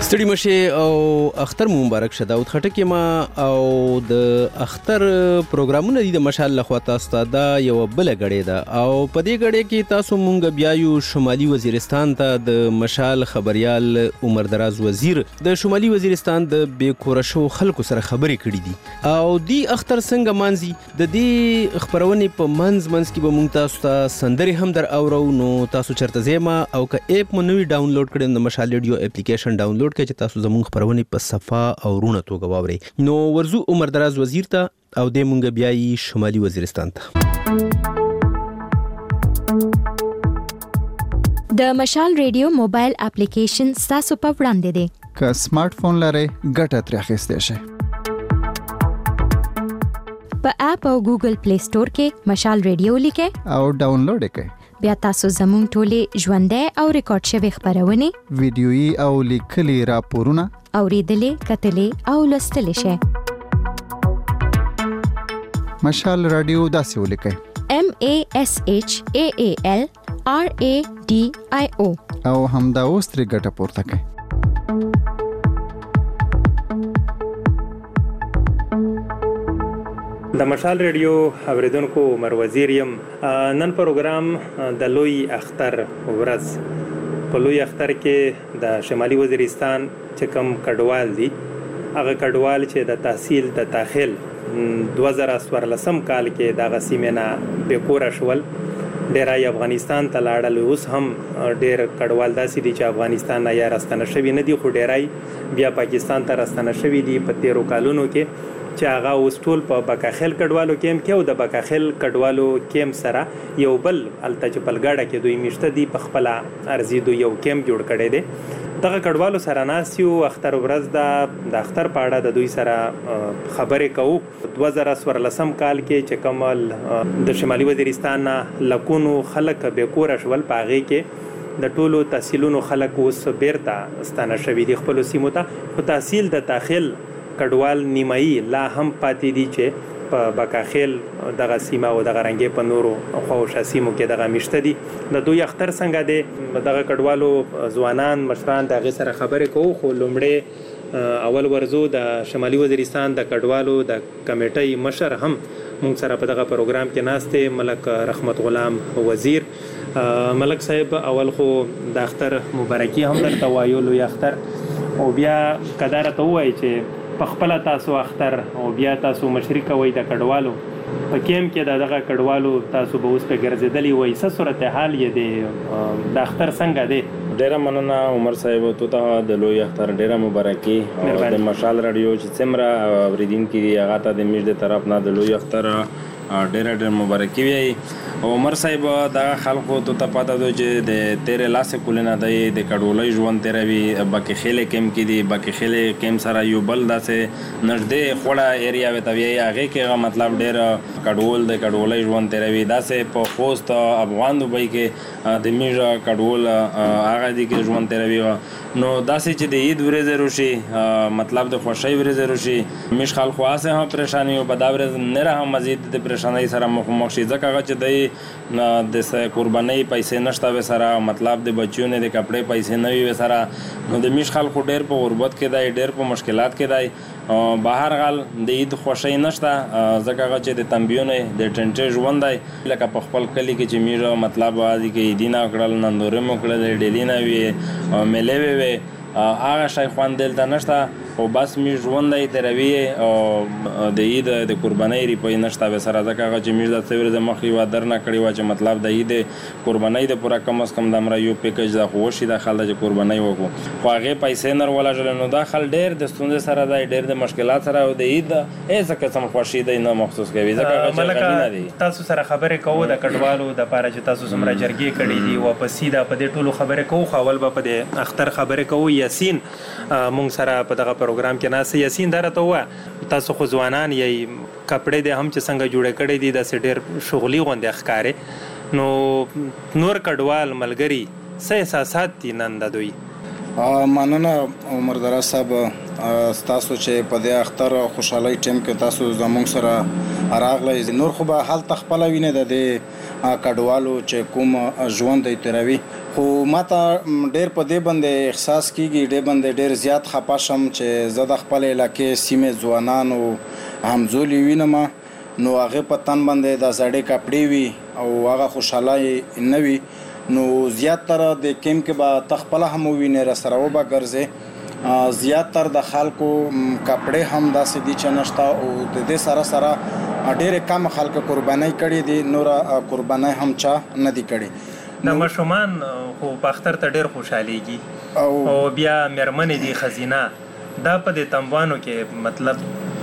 ستړي مشه او اختر مبارک شه داود خټک ما او د اختر پروګرامونه دي د مشال لخوا تاسو ته یو بل غړې ده او په دې غړې کې تاسو مونږ بیا یو شمالي وزیرستان ته د مشال خبريال عمر دراز وزیر د شمالي وزیرستان د بیکورشو خلکو سره خبرې کړې دي او دی اختر څنګه مانځي د دې خبرونه په منځ کې به مونږ تاسو ته سندري هم در اورو نو تاسو چرته زما او که اپ مو نوی ډاونلوډ کړئ د مشال ریډیو اپلیکیشن ډاونلوډ کړئ چې تاسو زموږ خبرونه په صفه او رونه توګه واورئ نو ورزو عمر دراز وزیر ته او د مونږ بیاي شمالي وزیرستان ته د مشال ریډیو موبایل اپلیکیشن تاسو په وړاندې دی که سمارټ فون لرئ ګټه ترې اخیستی شئ په اپ او ګوګل پلی سٹور کې مشال ریډیو لیکئ او ډاونلوډ کړئ بیا تاسو زموږ ټولې ژوندۍ او ریکارډ شوی خبرونه ویډیويي او لیکلي راپورونه اوریدلې کتلې او لوستلې شئ مشال رادیو داسې ولیکئ MASHAALRADIO او همدا اوس ترې ګټه پورته کړئ د مشال ریډیو اوریدونکو عمر وزیر یم نن پروګرام د لوی اختر ورځ په لوی اختر کې د شمالي وزیرستان چې کوم کډوال دي هغه کډوال چې د تحصیل د داخل 2014 کال کې د غسیمنا بیکور شول ډیرای افغانستان ته لاړل اوس هم ډیر کډوال داسې دي چې افغانستان نه یا راستنه شوی نه دي خو ډیرای بیا پاکستان ته راستنه شوی دي په 13 کالونو کې چې هغه اوس ټول په بکاخیل کډوالو کېم کې او د بکاخیل کډوالو کېم سره یو بل الته چې پلګاډه کې دوی مشته دي په خپل ارزي دوی یو کېم جوړ کړي دي دغه کډوالو سره ناسیو اختر ورځ د اختر پاړه د دوی سره خبرې کوو 2014 کال کې چې کمل د شمالي وزیرستان لکونو خلک بیکور شول پاغي کې د ټولو تحصیلونو خلک اوس بیرته ستانه شوی دي خپل سیمو ته په تحصیل د داخل کډوال نیمایي لا هم پاتې دي چې په بکاخیل دغه سیمه او دغه رنګې په نورو خوشا سیمو کې دغه مشته دي د دوی اختر څنګه دي دغه کډوالو ځوانان مشران دغه سره خبرې کوو خو لومړی اول ورزو د شمالي وزیرستان د کډوالو د کمیټې مشر هم مونږ سره په دغه پروګرام کې ناشته ملک رحمت غلام وزیر ملک صاحب اول خو د اختر مبارکي هم درته وایو لوی اختر او بیا قدرت وای چې په خپل تاسو اختر او بیا تاسو مشري کوي د کډوالو په کېم کې دغه کډوالو تاسو به اوس په ګرځېدلی وای څه صورتحال یې دی د اختر څنګه دی ډیره مننه عمر صاحب ته د لوی اختر ډیره مبارکي او د مشال رادیو چې څومره اوریدونکو هغه ته د میږ د طرف نه د لوی اختر ډېر مبارکي وي عمر صاحب دا خلکو ته پاته دی چې د 13 لاسه کولنه د کډولۍ ژوند تیروي باقي خېله کم کې دي باقي خېله کم سره یو بل داسه نږدې خوړه ایریا وتوي هغه کې مطلب ډېر کډول د کډولۍ ژوند تیروي داسه په خوست افغان دوبۍ کې د میژه کډول هغه دي کې ژوند تیروي نو داسې چې د عید ورځ وروشي مطلب د خوشي ورځ وروشي مش خلکو اسه هم پریشانی او بداورز نه راه مزید د پریشانی سره مخ شي ځکه چې د قرباني پیسې نشته و سره مطلب د بچیو نه د کپڑے پیسې نه وي سره نو د مش خلکو ډېر په غربت کې دی ډېر په مشکلات کې دی بهر غل د عید خوشي نشته ځکه چې د تنبیونه د ټنټه ژوند دی لکه په خپل کلی کې چې میرو مطلب وادي کې دینه کړل نندورې مو کړل ډیلینا وی ملې وی هغه شای خوان دلته نشته او بس می ژوند دی تروي او د عید د قرباني ریپې نشته به سره ځکه چې میز د څور د مخې و درنه کړی و چې مطلب د عید قرباني د پورا کم از کم د امر یو پیکیج د خوشي د خلک قرباني وکړو خو هغه پیسې نر ولا جل نو داخل ډېر د ستونزې سره د ډېر د مشکلات سره او د عید ایسه قسم خوشي دی نه مخصوص کوي ځکه چې غنی دی تاسو سره خبرې کوو د کډوالو د پاره چې تاسو سمره جرګې کړې دي او په سیده په دې ټولو خبرې کوو خپل په دې اختر خبرې کوو یاسین مونږ سره په دغه پروګرام کې ناس یاسین درته و تاسو خو ځوانان یې کپڑے د هم چې څنګه جوړ کړي دي د ډېر شغلي غونډه ښکارې نو نور کډوال ملګری څه احساسات دي نن د دوی مننه عمر دراز صاحب تاسو چې په دې اختر خوشحالي ټیم کې تاسو زموږ سره راغلی نور خو به حال تخپل ویني د کډوالو چې کوم ژوند دی تیروي. خو ماته ډېر په دې باندې احساس کېږي، ډېر زیات خفه شم چې زه د خپل علاقې سیمې ځوانانو همزولي وینم، نو هغه په تن باندې د زړې کپړې وي او هغه خوشحالي نه وي، نو زیاتره د کیم کې به تخپله هم ووینې را سره وبه ګرځې. زیاتره د خلکو کپړې هم داسې دي چې نشته او د دې سره سره ډېرې کم خلک قربانۍ کړي دي، نوره قربانۍ هم چا نه دي کړي. د ماشومان خو په اختر ته ډېر خوشحالېږي او بیا مېرمنې دي ښځینه، دا په دې تموانو کې مطلب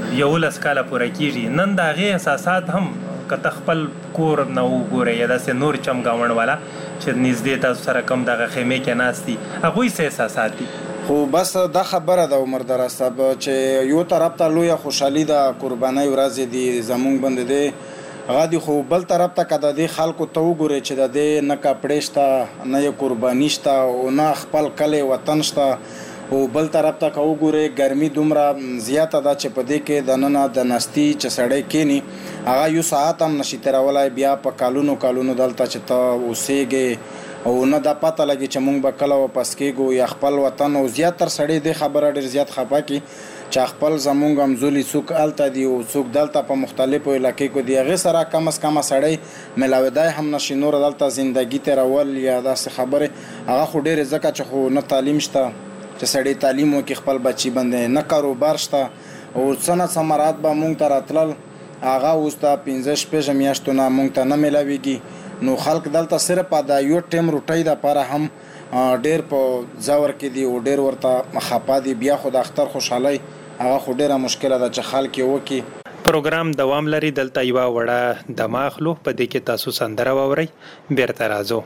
11 کاله پوره کېږي. نن د هغې احساسات هم که ته خپل کور نه وګورې یا داسې نور چمګاوڼ والا چې نږدې تاسو سره کم دغه خیمې کې ناست دي، هغوی څه احساسات دي؟ خو بس دا خبره ده عمر دراز صاحب چې یو طرف ته لویه خوشحالي د قربانۍ ورځې دي زمونږ باندې دی هغه دي، خو بل طرف ته که د دې خلکو ته وګورې چې د دې نه کپړې شته نه یې قرباني شته او نه خپل کلی وطن شته، او بل طرف ته که وګورې ګرمي دومره زیاته ده چې په دې کې دننه د نستي چې سړی کینی هغه یو ساعت هم نشي تېرولی، بیا په کالونو دلته چې ته اوسېږې او نه دا پته لګي چې مونږ به کله واپس کېږو یا خپل وطن. او زیاتر سړی دې خبره ډېر زیات خفه کړي چې خپل زمونږ همزولي څوک هلته دي او څوک دلته په مختلفو علاقې کې دي، هغې سره کم از کمه سړی ملاویدای هم نشي نور دلته زندګي تېرول یا داسې خبرې. هغه خو ډېرې ځکه چې خو نه تعلیم شته چې سړی تعلیم وکړي خپل بچي باندې، نه کاروبار شته او څه نه څه مراد به مونږ ته راتلل هغه اوس د 15 میاشتو نه مونږ ته نه میلاویږي. نو خلک دلته صرف د یو ټیم روټۍ دپاره هم ډېر په ځور کې دي او ډېر ورته خفه دي. بیا خو د اختر خوشحالۍ هغه خو ډېره مشکله ده چې خلک یې وکړي. پروګرام دوام لري، دلته یوه وړه دمه اخلو، په دې کې تاسو سندره واورئ، بیرته راځو.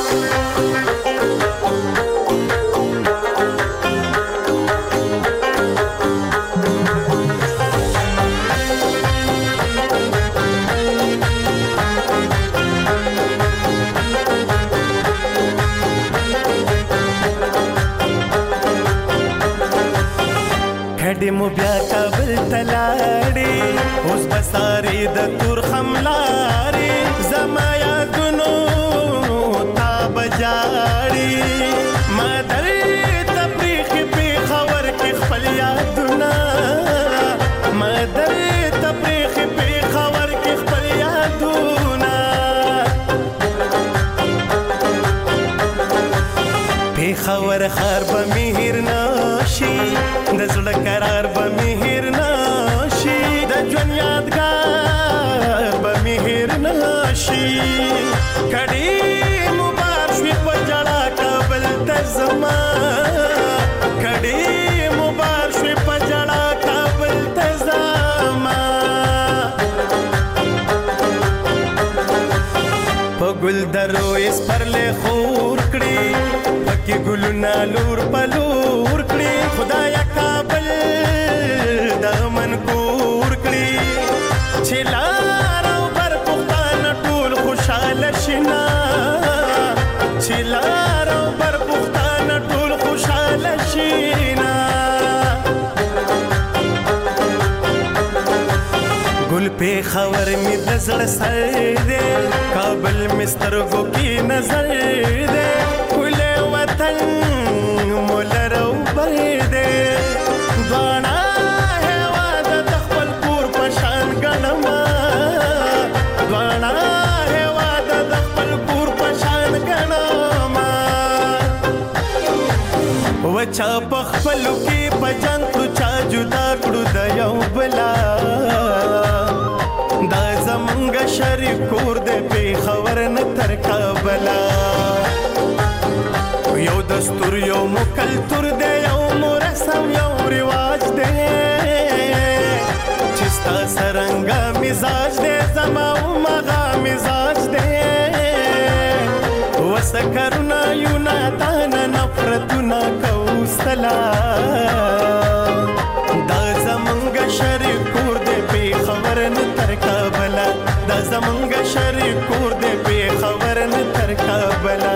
کډې مو بیا کابل ته لاړې، اوس به سارې د تور خملارې، زما یادونو تا به جاړې، ما درې ته پرېښې پېښور کې خپل یادونه، ما درې ته پرېښې پېښور کې خپل یادونه، پېښور ښار به مې هېر نشي، د زړه قرار به مې هېر نشي، د ژوند یادګار به مې هېر نشي. کډې مو بار شوې په ژړا کابل ته زما، کډې مو بار شوې په ژړا کابل ته زما، په ګلدرو یې سپرلې خور کړې، پکې ګلونه لور په لور کړې، خدایا کابل د من کور کړي، چې لار او بر پښتانه ټول خوشحاله شنا، چې لار او بر پښتانه ټول خوشحاله شنا. ګل پېښور مې د زړه سر دی، کابل مې سترګو کې نظر دی، ښکلی وطن مو لر او بر دی، دواړه هېواد د خپل کور په شان ګڼمه، دواړه هېواد د خپل کور په شان ګڼمه، وچا په خپلو کې په جنګ کړو چا جدا کړو د یو بلا، دا زمونږ شریک کور دی پېښور نه تر کابله، یو دستور یو مو کلتور دی یو مو رسم یو رواج دی، چې ستا څرنګه مزاج دی زما همغه مزاج دی، وسه کارونه یو نادانه نفرتونه کوو سلا، دا زمونږ شریک کور دی پېښور نه تر کابله، دا زمونږ شریک کور دی پېښور نه تر کابله.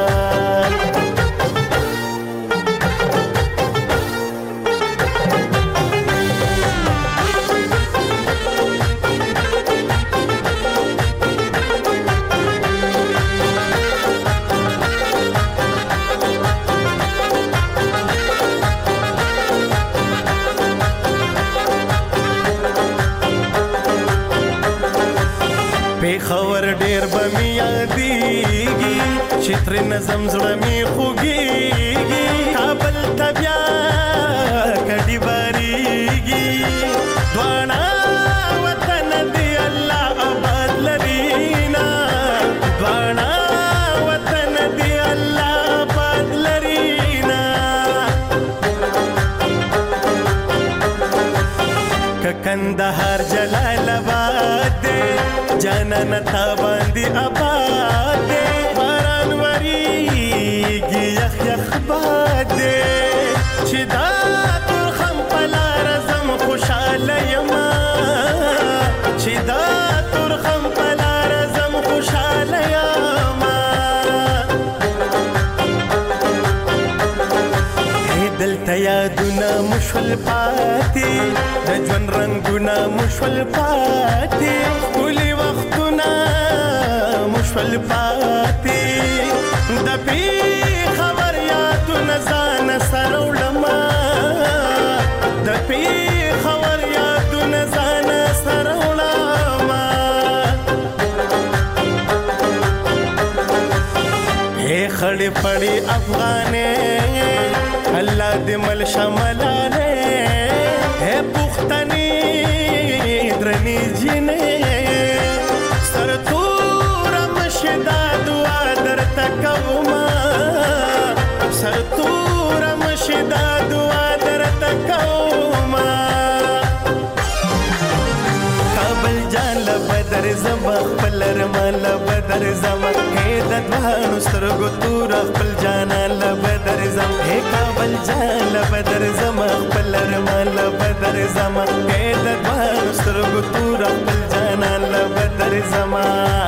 خبر ډیر به می یادېږي چې تر نظم زړه می خوږېږي کابل ته بیا کډې باریږي دواړه وطن دی الله آباد لري نه دواړه وطن دی الله آباد لري نه که کندهار جلال آباد دی جانان تا باندې آباد دی باران وریږي یخ یخ باد دی چې دا ترخم په لار زم خوشحاله یما چې دا ترخم په لار زم خوشحاله یما دلته یادونه مشول پاتې د ژوند رنګونه مشول پاتې ټولې وختونه مشول پاتې د خبر یادونه ځان سره وړمه د خبر یادونه ځان سره وړمه خړې پړې افغانې الله دې مل شملاله ہے پختنی درنی جنې سر تور مشدا دعا درته کوما سر تور مشدا دعا درته کوما کابل جان لبدر زما خپل رمال بدر زما هې د دوانو سترګو تور خپل جان لبدر زما هې کابل جان لبدر زما خپل رمال بدر زما هې د دوانو سترګو تور خپل جان لبدر زما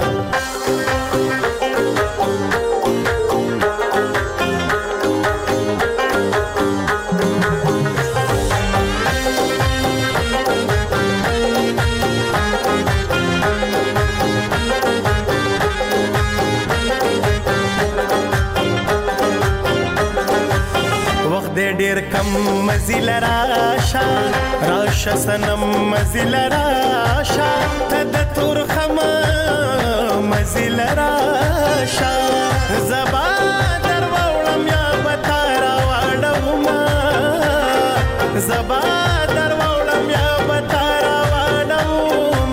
ډیر کم مزل راشا راشا سنم مزل راشا تد تور خم مزل راشا زبا در وړم یا بتارا واړم زبا در وړم یا بتارا واړم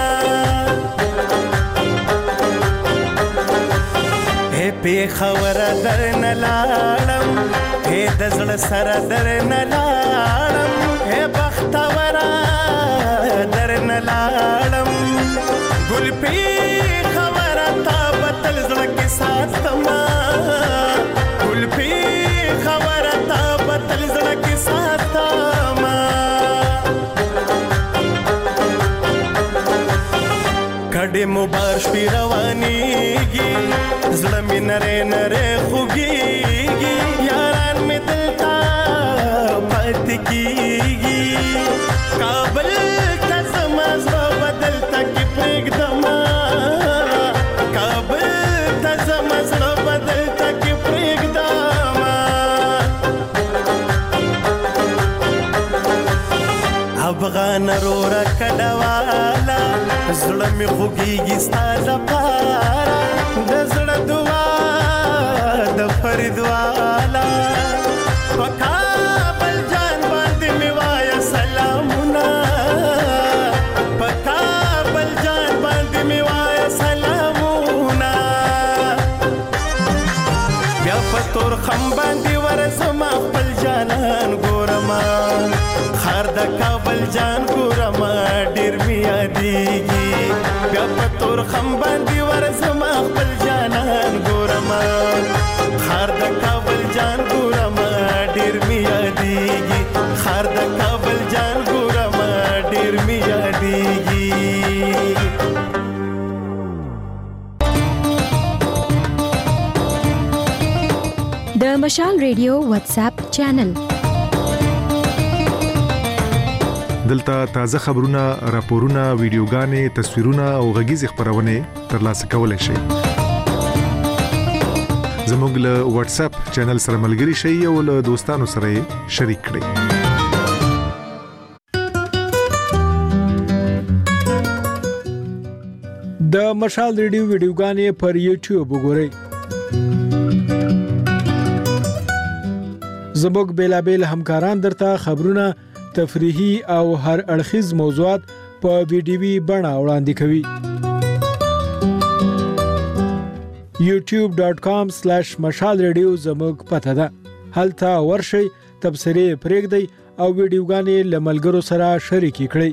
هې په خبر درن لاړم هې د زړه سره درن لاړم هې بختورا درن لاړم ګل پی خبره تا بتل زړه کې ساتما ګل پی خبره تا بتل زړه کې ساتما کډې مبارش پی روانيږي زړه مې نره نره خوږيږي یاران مې دلتا پات کیږي کابل ته زما زړه بدلتا کې پرېږدم کابل ته زما زړه بدلتا کې پرېږدم افغان رورا کډوالا زړه مې خوږيږي ستا لپاره د زړه دعا د فرید والا په کابل جان باندې مې وایه سلامونه په کابل جان باندې مې وایه سلامونه بیا په تور خم باندې ورځم خپل جانان ګورما خار د کابل جان ګورما ډېر مې یادېږي بیا په تور خم باندې ورځم خپل جانان ګورما خار د کابل جان ګورما ډېر مې یادېږي خار د کابل جان ګورما ډېر مې یادېږي د مشال ریډیو واتس اپ چینل دلته تازه خبرونه، راپورونه، ویډیوګانې، تصویرونه او غږیز خبرونه ترلاسه کولای شئ. زموږ له واتس اپ چینل سره ملګري شئ او له دوستانو سره شریک کړئ. د د مشال ریډیو ویډیوګانې پر یوټیوب وګورئ. زموږ بیلابیل همکاران درته خبرونه، تفریحي او هر اړخیز موضوعات په ویډیوي بڼه وړاندې کوي. youtube.com/mashalradio زموږ پته ده. هلته ورشئ، تبصرې پرېږدئ او ویډیوګانې له ملګرو سره شریکې کړئ.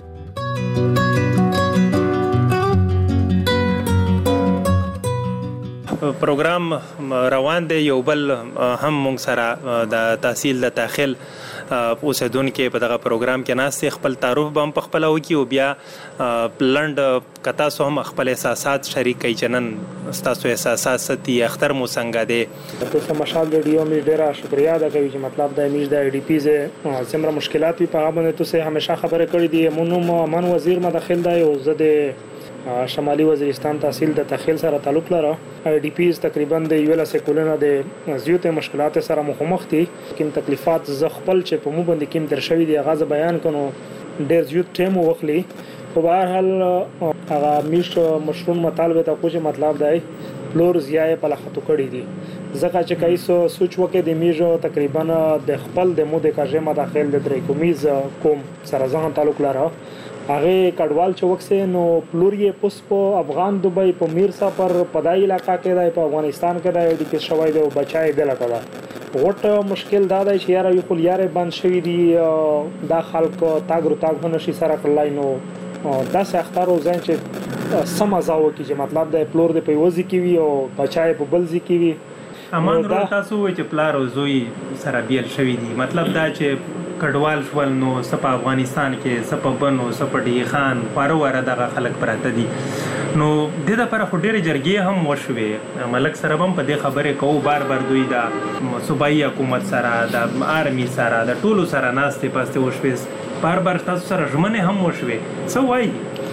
پروګرام روان دی. یو بل هم مونږ سره د تحصیل د داخل اوسیدونکو په دغه پروګرام کې ناست خپل تعارف به هم په خپل وکي او بیا لند کتا سو هم خپل احساسات شریکي جنن تاسو احساسات ستي اختر مو څنګه دي. تاسو مشال ریډیو می ډیره شکریا ادا کوي چې مطلب د امیج د ای ډی پی زه څومره مشکلات په هغه باندې تاسو همیشه خبره کړې دي. من وزیر مداخل دی او زه د شمالي وزیرستان تحصیل د تخیل سره تعلق لري. ای ډی پیز تقریبا د یوله سکولونه د زیاتې مشکلات سره مخامخ دي. کوم تکلیفات ز خپل چې په مو باندې کوم درشوي دي غاز بیان کونو ډیر زیات ټیم وخلی. په هر حال هغه میش مشروم مطالبه ته کوم مطلب دی فلور زیای په لخت کړی دي. ځکه چې کایسو سوچ وکړي د میجو تقریبا د خپل د مو د کاجه مداخل د درې کومیز کوم سره ځان تعلق لري. هغه کډوال چوکسه نو پلوریه پوس په افغان دوبۍ په میرسا پر پدای علاقہ کې دی، په افغانستان کې دی د کې شوی دی بچای دی لکه غټ مشکل دا دی چې یاره یو خلیاره بند شوی دی دا خلک تاګرو تاګ نشي سره کولای. نو دا سختارو ځان چې سمازاو کې چې مطلب د پلور د پیوځي کې وي او بچای په بلځي کې وي. امان رو تاسو چې پلار او زوی سره بیل شوی دی مطلب دا چې کډوال شول نو سپ افغانستان کې سپ بنو سپ ډی خان واره دغه خلک پراته دي. نو د دې لپاره خو ډېر جرګې هم وشوي. ملک سره هم په دې خبره کوو بار دوی دا صوبایي حکومت سره د آرمي سره د ټولو سره ناستې پاسته وشوي. بار تاسو سره ژمنه هم وشوي. څه وایي؟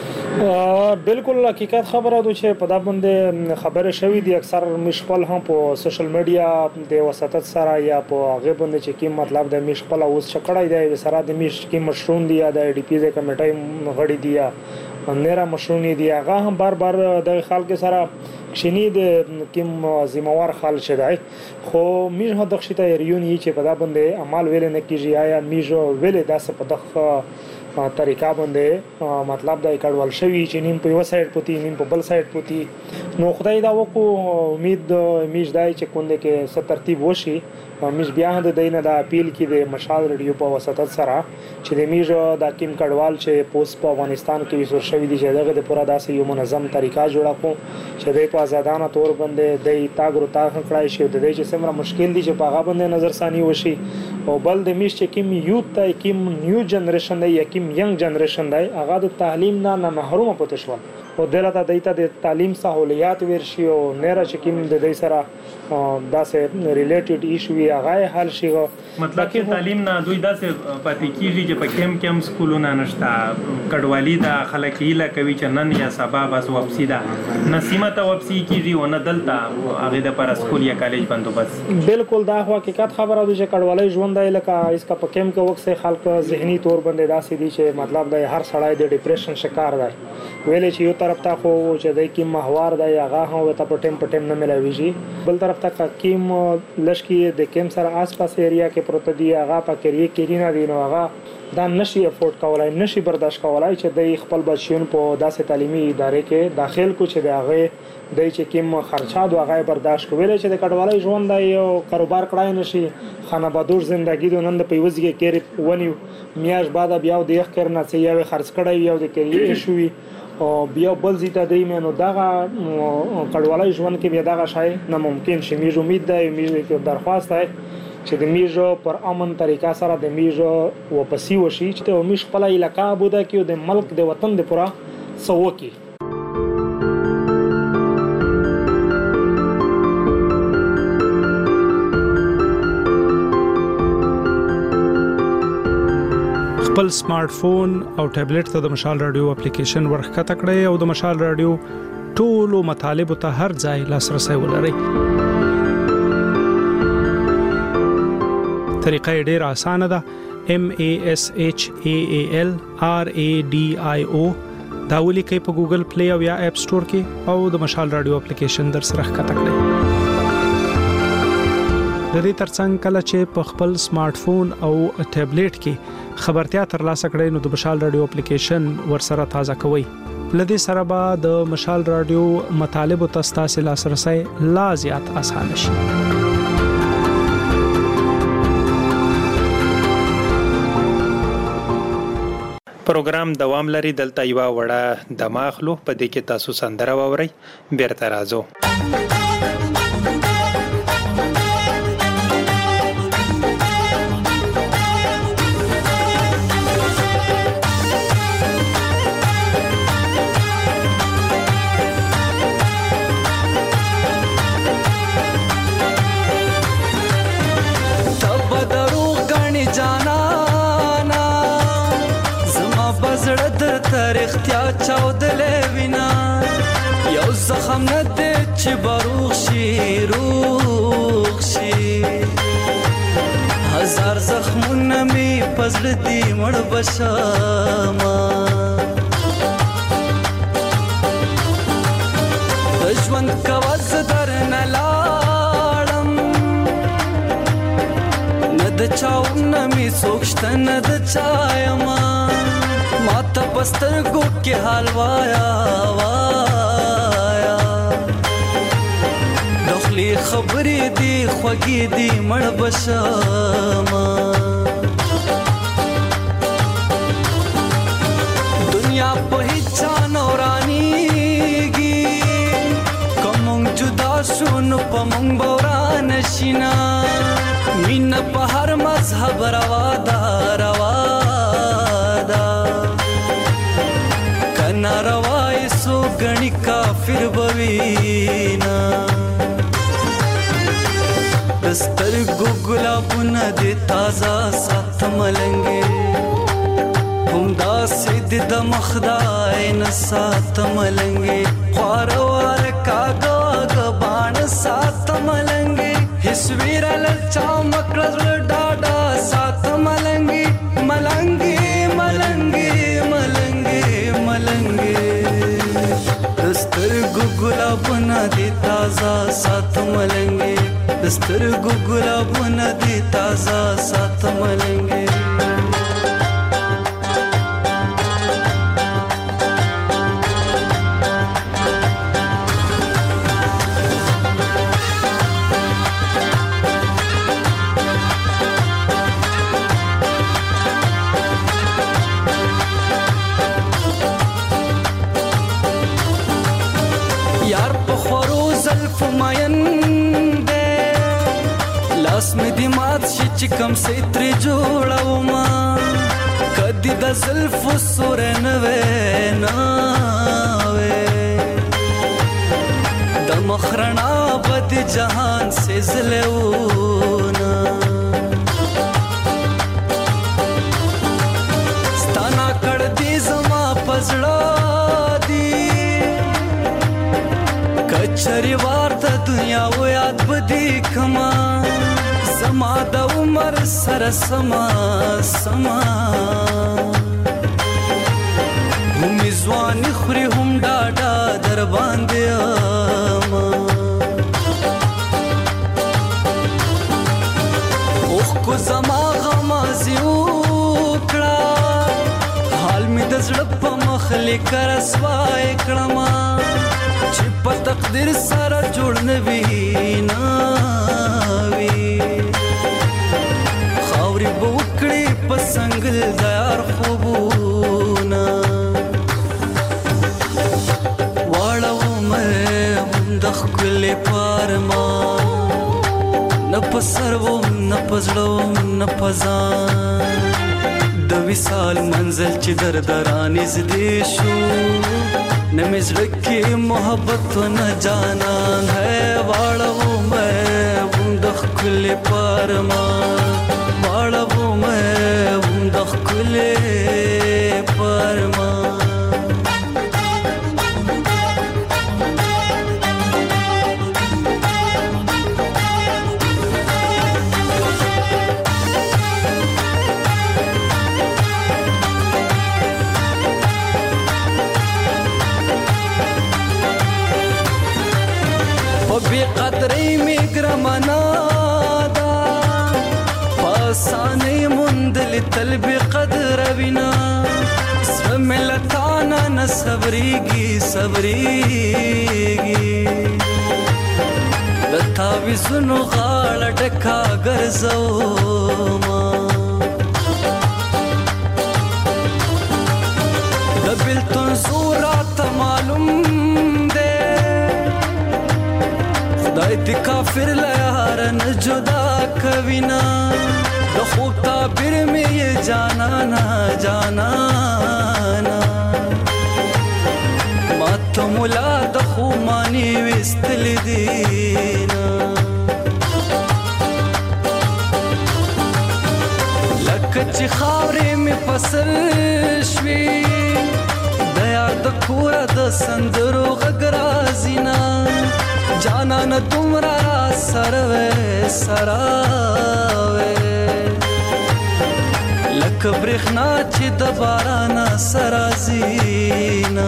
بالکل حقیقت خبره ده چې په دا باندې خبره شوې دي. اکثر مشپل هم په سوشل میډیا د وساتت سره یا په هغه باندې چې کی مطلب د مشپل اوس چکړای دی سره د مش کی مشرون دی یا د ډی پی د کمیټې غړي دی یا نره مشرون دی. هغه هم بار د خلک سره شینی د کوم ذمہوار خال شدای خو میژ هدا خشته ریونی چې په دا باندې عمل ویل نه کیږي یا میژ ویل داسه په دغه طریقه باندې مطلب د کډوال شوی چې نیم په یو سایډ پوتی نیم په بل سایډ پوتی. نو خدای دا وکړو امید میژ دای چې کونده کې ست ترتیب وشي. میژ بیا د دینه د اپیل کې د مشال ریډیو په وساتت سره چې د میژ د کیم کډوال چې پوس په افغانستان کې وسور شوی دي چې دغه د پورا داسې یو منظم طریقه جوړه کو چې د په آزادانه تور باندې د تاګرو تاغ کړای شي د دې چې څومره مشکل دي چې په هغه باندې نظر ثاني وشي. او بل د میژ چې کیم یوت ته کیم نیو جنریشن دی یا کیم ینګ جنریشن دی هغه د تعلیم نه محروم پاتې شو او دلته دایته د تعلیم سہولیات ورشي او نره چې کیم د دې سره داسې ریلیټډ ایشو وی هغه حل شي. مطلب چې تعلیم نه دوی داسې پاتې کیږي چې په کم سکولونه نشته. کډوالی دا خلک هیله کوي چې نن یا سبا بس واپسی دا نسیمه ته واپسی کیږي او نه دلته هغه د پر اسکول یا کالج بندوبست. بالکل دا حقیقت خبره ده چې کډوالی ژوند دی لکه اسکا په کم کې وخت خلک ذهني تور باندې داسې دي چې مطلب د هر سړی د ډیپریشن شکار دی. ویلې چې یو طرف ته خو چې د کی محور دی هغه هم ته په ټیم نه ملويږي. بل طرف ته کیم لشکې د کیم سره آس پاس ایریا کې پروت دی هغه پکې کې نه دی. نو هغه دا نشي افورد کولای نشي برداشت کولای چې د خپل بچیون په داسې تعلیمي ادارې کې داخل کو چې دغه د چې کیم خرچات هغه برداشت کوي چې د کډوالۍ ژوند دی او کاروبار کړای نشي. خانبادور ژوندۍ د نن د پیوځګي کې ونیو میاش بعد بیا د یخ کرنا چې یو خرڅ کړای یو د کې شوی او بیا بل زیته دی مې نو دغه کډوالۍ ژوند کې بیا دغه شای نه ممکن شي. میژ امید دی میژ درخواست دی چې د میژو پر امن طریقه سره د میژو واپسی وشي چې د میژ خپل علاقہ بوده کې د ملک د وطن د پورا سووکی. خپل سمارټ فون او ټابلیټ ته د مشال رادیو اپلیکیشن ورخکته کړئ او د مشال رادیو ټولو مطالب ته هر ځای لاسرسي ولرئ. طریقه ډیر اسانه ده. MASHALRADIO دا ولیکئ په ګوګل پلی او یا اپ سٹور کې او د مشال رادیو اپلیکیشن در سره ښکته کړئ. د دې ترڅنګ کله چې په خپل سمارټ فون او ټابلیټ کې خبرتیا ترلاسه کړئ نو د مشال رادیو اپلیکیشن ورسره تازه کوئ. لدې سره به د مشال رادیو مطالب او تاسو لاسرسي لا زیات آسان شي. پروګرام دوام لري. دلته یو وړه دماغلو په دې کې تاسو سندره واورئ. بیرته راځو. چاودلې وینا یو زخم نه دې چې بروغ شي هزار زخمونه می پزړ دې مړ بشما ژوند کواز در نه لاړم نه د چاونه می سوچته نه د چایما ماته پسترګو کې حال وایا دخلي خبرې دي خوږې دي مړ بشما دنیا په هیڅ نورانيږي کوم جدا شو نو په مونږ بوران شینا مين په هر مذهب روا ده ناروای سو غنی کافر بوینا دستر ګلابونه دې تازه سات ملنګي هم دا سید د مخدای نه سات ملنګي خوروار کاګه غبان سات ملنګي هیڅ ویرل چا مکړل ډاډا سات ملنګي ملنګي ملنګي دستر ګلابونه دې تازه سات ملنګي دستر ګلابونه دې تازه سات ملنګي में दिमाग شي چې کم سي تر جوړاو ما کدي د زلف سور نه وې د مخرنا بد جهان سے زلهونه ستانا کړ دې زما پزړه دي کچري ورته دنیا و یاد بدی کما زما د عمر سره سما هم ځواني خوري هم ډاډا در باندې اما اوخ کو زما غمازي وکړه حال می د زړه په مخ لیکر سوای کړما چې په تقدیر سره جوړ نه وی خاوري بوکړي پسنګل دار خوبونه واړو مې د خپل پارما نه پسرو نه پزړو نه پزان د وصال منزل چې دردرانې زدي شو न मिज़ड़ की मोहब्बत न जाना है वाड़वो मैं बुंदख खुले पारमा वाड़वो मैं बुंदख खुले पारमा بی قدرې می ګرمنا دا پاسانې مندل تل بی قدر وینا سر ملتانا نه صبرېږي د تعویذونو غاړه ډکه ګرځوما د بېلتون زور راته معلوم دی خدای دې کافر له یاره نه جدا کوینه د خوب تعبیر مې یې جانانا ما ته ملا د خوماني وستلی دینا لکه چې خاورې مې فصل شوي د یاد کوره د سندرو غږ راځينا جانان دومره را سره وې لکه برېښنا چې د باران سره زینا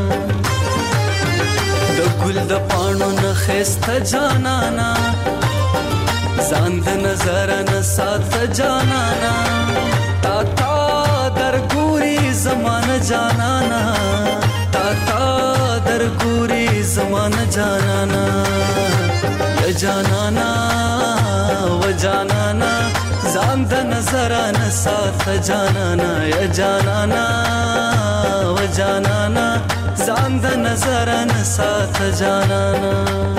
د ګل د پاڼو نه ښایسته جانانا ځان د نظر نه ساته جانانا تا درګوري زمانه جانانا تا درګوري زمانه جانانا یا جانانا و جانانا ځان د نظر نه ساته جانانا یا جانانا و جانانا ځان د نظر نه ساته جانانا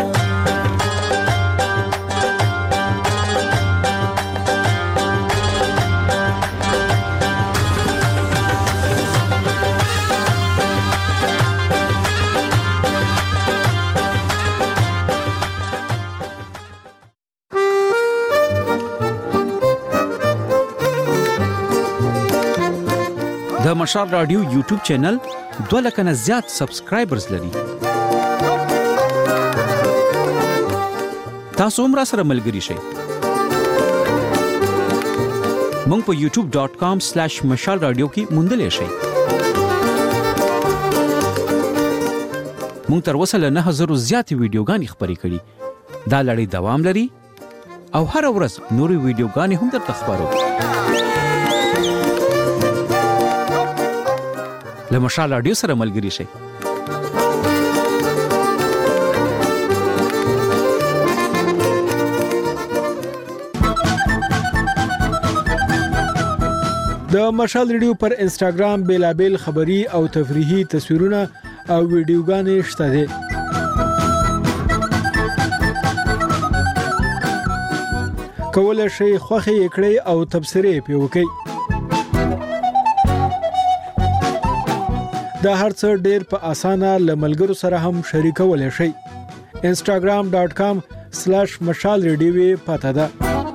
د مشال رادیو یوټیوب چینل 2 لک نه زیات سبسکرایبرز لري. تاسو هم راسره ملګري شئ. مونږ په youtube.com/mashalradio کې موندلې شئ. مونږ تر اوسه له 9000 زیات ویډیوګانې خپرې کړې. دا لړۍ دوام لري او هر ورځ نورې ویډیوګانې هم درته خپرو. له مشال رادیو سره ملګري شئ. د مشال رادیو پر انستګرام بیلابل خبری او تفریحي تصویرونه او ویډیوګانې شته دي. کولای شئ خوښي کړئ او تبصرې پې وکړئ. دا هرڅه ډېر په اسانه لملګرو سره هم شریکولای شئ. instagram.com/mashalradio پته ده.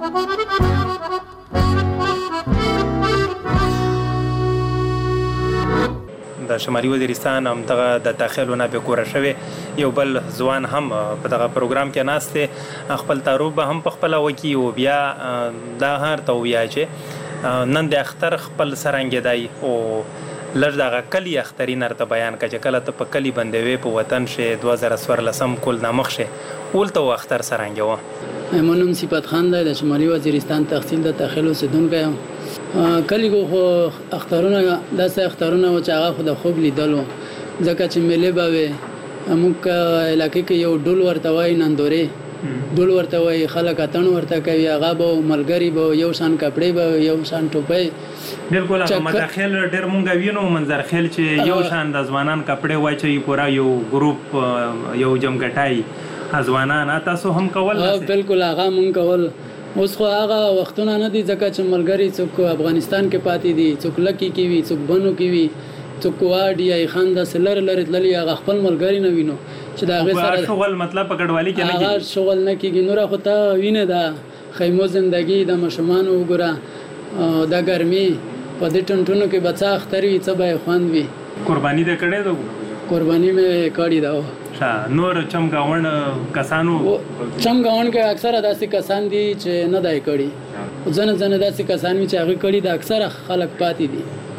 د شمالي وزیرستان همدغه د داخلونه به کوره شوی یو بل ځوان هم په دغه پروګرام کې ناشته خپل تعارف به هم په خپل وکی او بیا دا هر ته ویا چې نن د اختر خپل سرنګدای او لږ دغه کلی اخترین ارته بیان کړه کله ته په کلی بندوي په وطن شه 2014 کول نامخ شه ولته اختر سرنګو منم صفات خان د شمالي وزیرستان تحصیل د داخلو سدونکو کلی کو اخترونه داسې اخترونه و چې هغه خو د خوب لیدلو ځکه چې ملي باوي موږ علاقې کې یو ډول ورته وای نندوري ډول ورته وای خلک اتن ورته کوي هغه به ملګری به یو شان کپڑے به یو شان ټوپۍ بالکل هغه مداخل ډېر مونږ وینو منظر خیل چې یو شان د ځوانان کپڑے وای چې پورا یو ګروپ یو جمګټای ځوانان تاسو هم کول بالکل هغه مونږ کول. اوس خو هغه وختونه نه دي ځکه چې ملګری څوک افغانستان کې پاتې دي څوک لکی کې وي څوک بنو کې وي څوک واډي ای خان د سلر لري تللی هغه خپل ملګری نه وینو چې دا هغه سره شغل مطلب پکړوالي کې نه هغه شغل نه کېږي نور خو ته وینه دا خیمو زندگی د مشمان وګړه د ګرمي په دې ټنټونو کې بچا اختري څه به خوند وي. قرباني دې کړې ده؟ قرباني مې کړې ده. نور چمګاون کسانو چمګاون کې اکثره داسې کسان دي چې نه دای کړي ځنه داسې کسان چې هغه کړي د اکثره خلک پاتې دي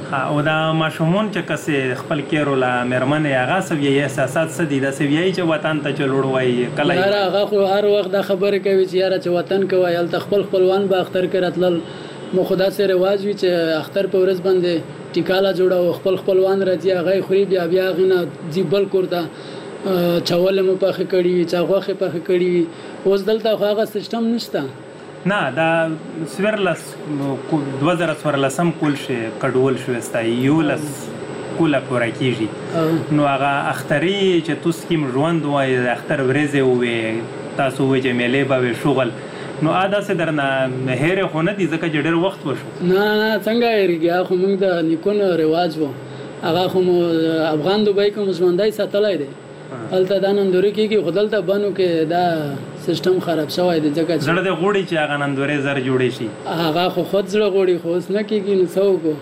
او دا ماشومون چې کسې خپل کېرو لا مېرمنې هغه سوي احساسات څه دي دا سوي چې وطن ته چلوړ وای کله یاره هغه خو هر وخت دا خبره کوي چې یاره چې وطن کوي هلته خپل خپلوان به اختر کې راتلل مو خدا سره رواج وي چې اختر په ورځ باندې ټیکاله جوړه خپل خپلوان راځي هغه خوري بیا غنه ځي بل کورته چاول مو پخې کړي چا غوښه پخې کړي اوس دلته خو هغه سیستم نشته نه دا سورلس 2014 کول شي کډول شو استای یولس کوله پورا کیږي نو هغه اختري چې تو سکیم ژوند وای اختر ورځې وې تاسو وې چې ملي به شغل نو ادا سه درنه مهره خو نه دي ځکه چې ډېر وخت وشو نه څنګه یې خو موږ د نیکونو رواج وو هغه خو افغان دوبۍ کوم ژوندای ساتلای دی الته دا نندوري کېږي خو دلته بانو کې دا سیستم خراب شوی دی ځکه زړه د غوړي چې هغه نندوري زر جوړې شي هغه خو خود زړه غوړي خو اوس نه کېږي نو څه وکړو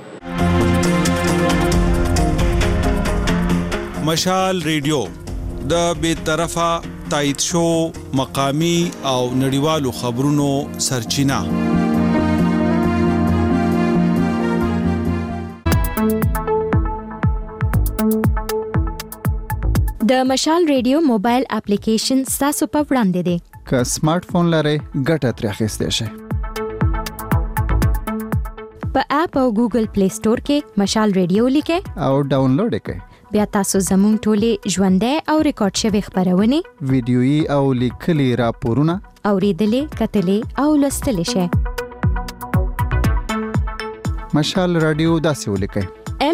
مشال ریډیو د بې طرفه تایید شو مقامی او نړیوالو خبرونو سرچینه د مشال ریډیو موبایل اپلیکیشن تاسو په وړاندې دی که سمارټ فون لرئ ګټه ترې اخیستی شئ په اپ او ګوګل پلی سٹور کې مشال ریډیو لیکئ او ډاونلوډ یې کړئ بیا تاسو زموږ ټولې ژوندۍ او ریکارډ شوي خبرونه ویډیويي او لیکلي راپورونه اوریدلې کتلې او لوستلې شئ مشال رادیو داسې ولیکئ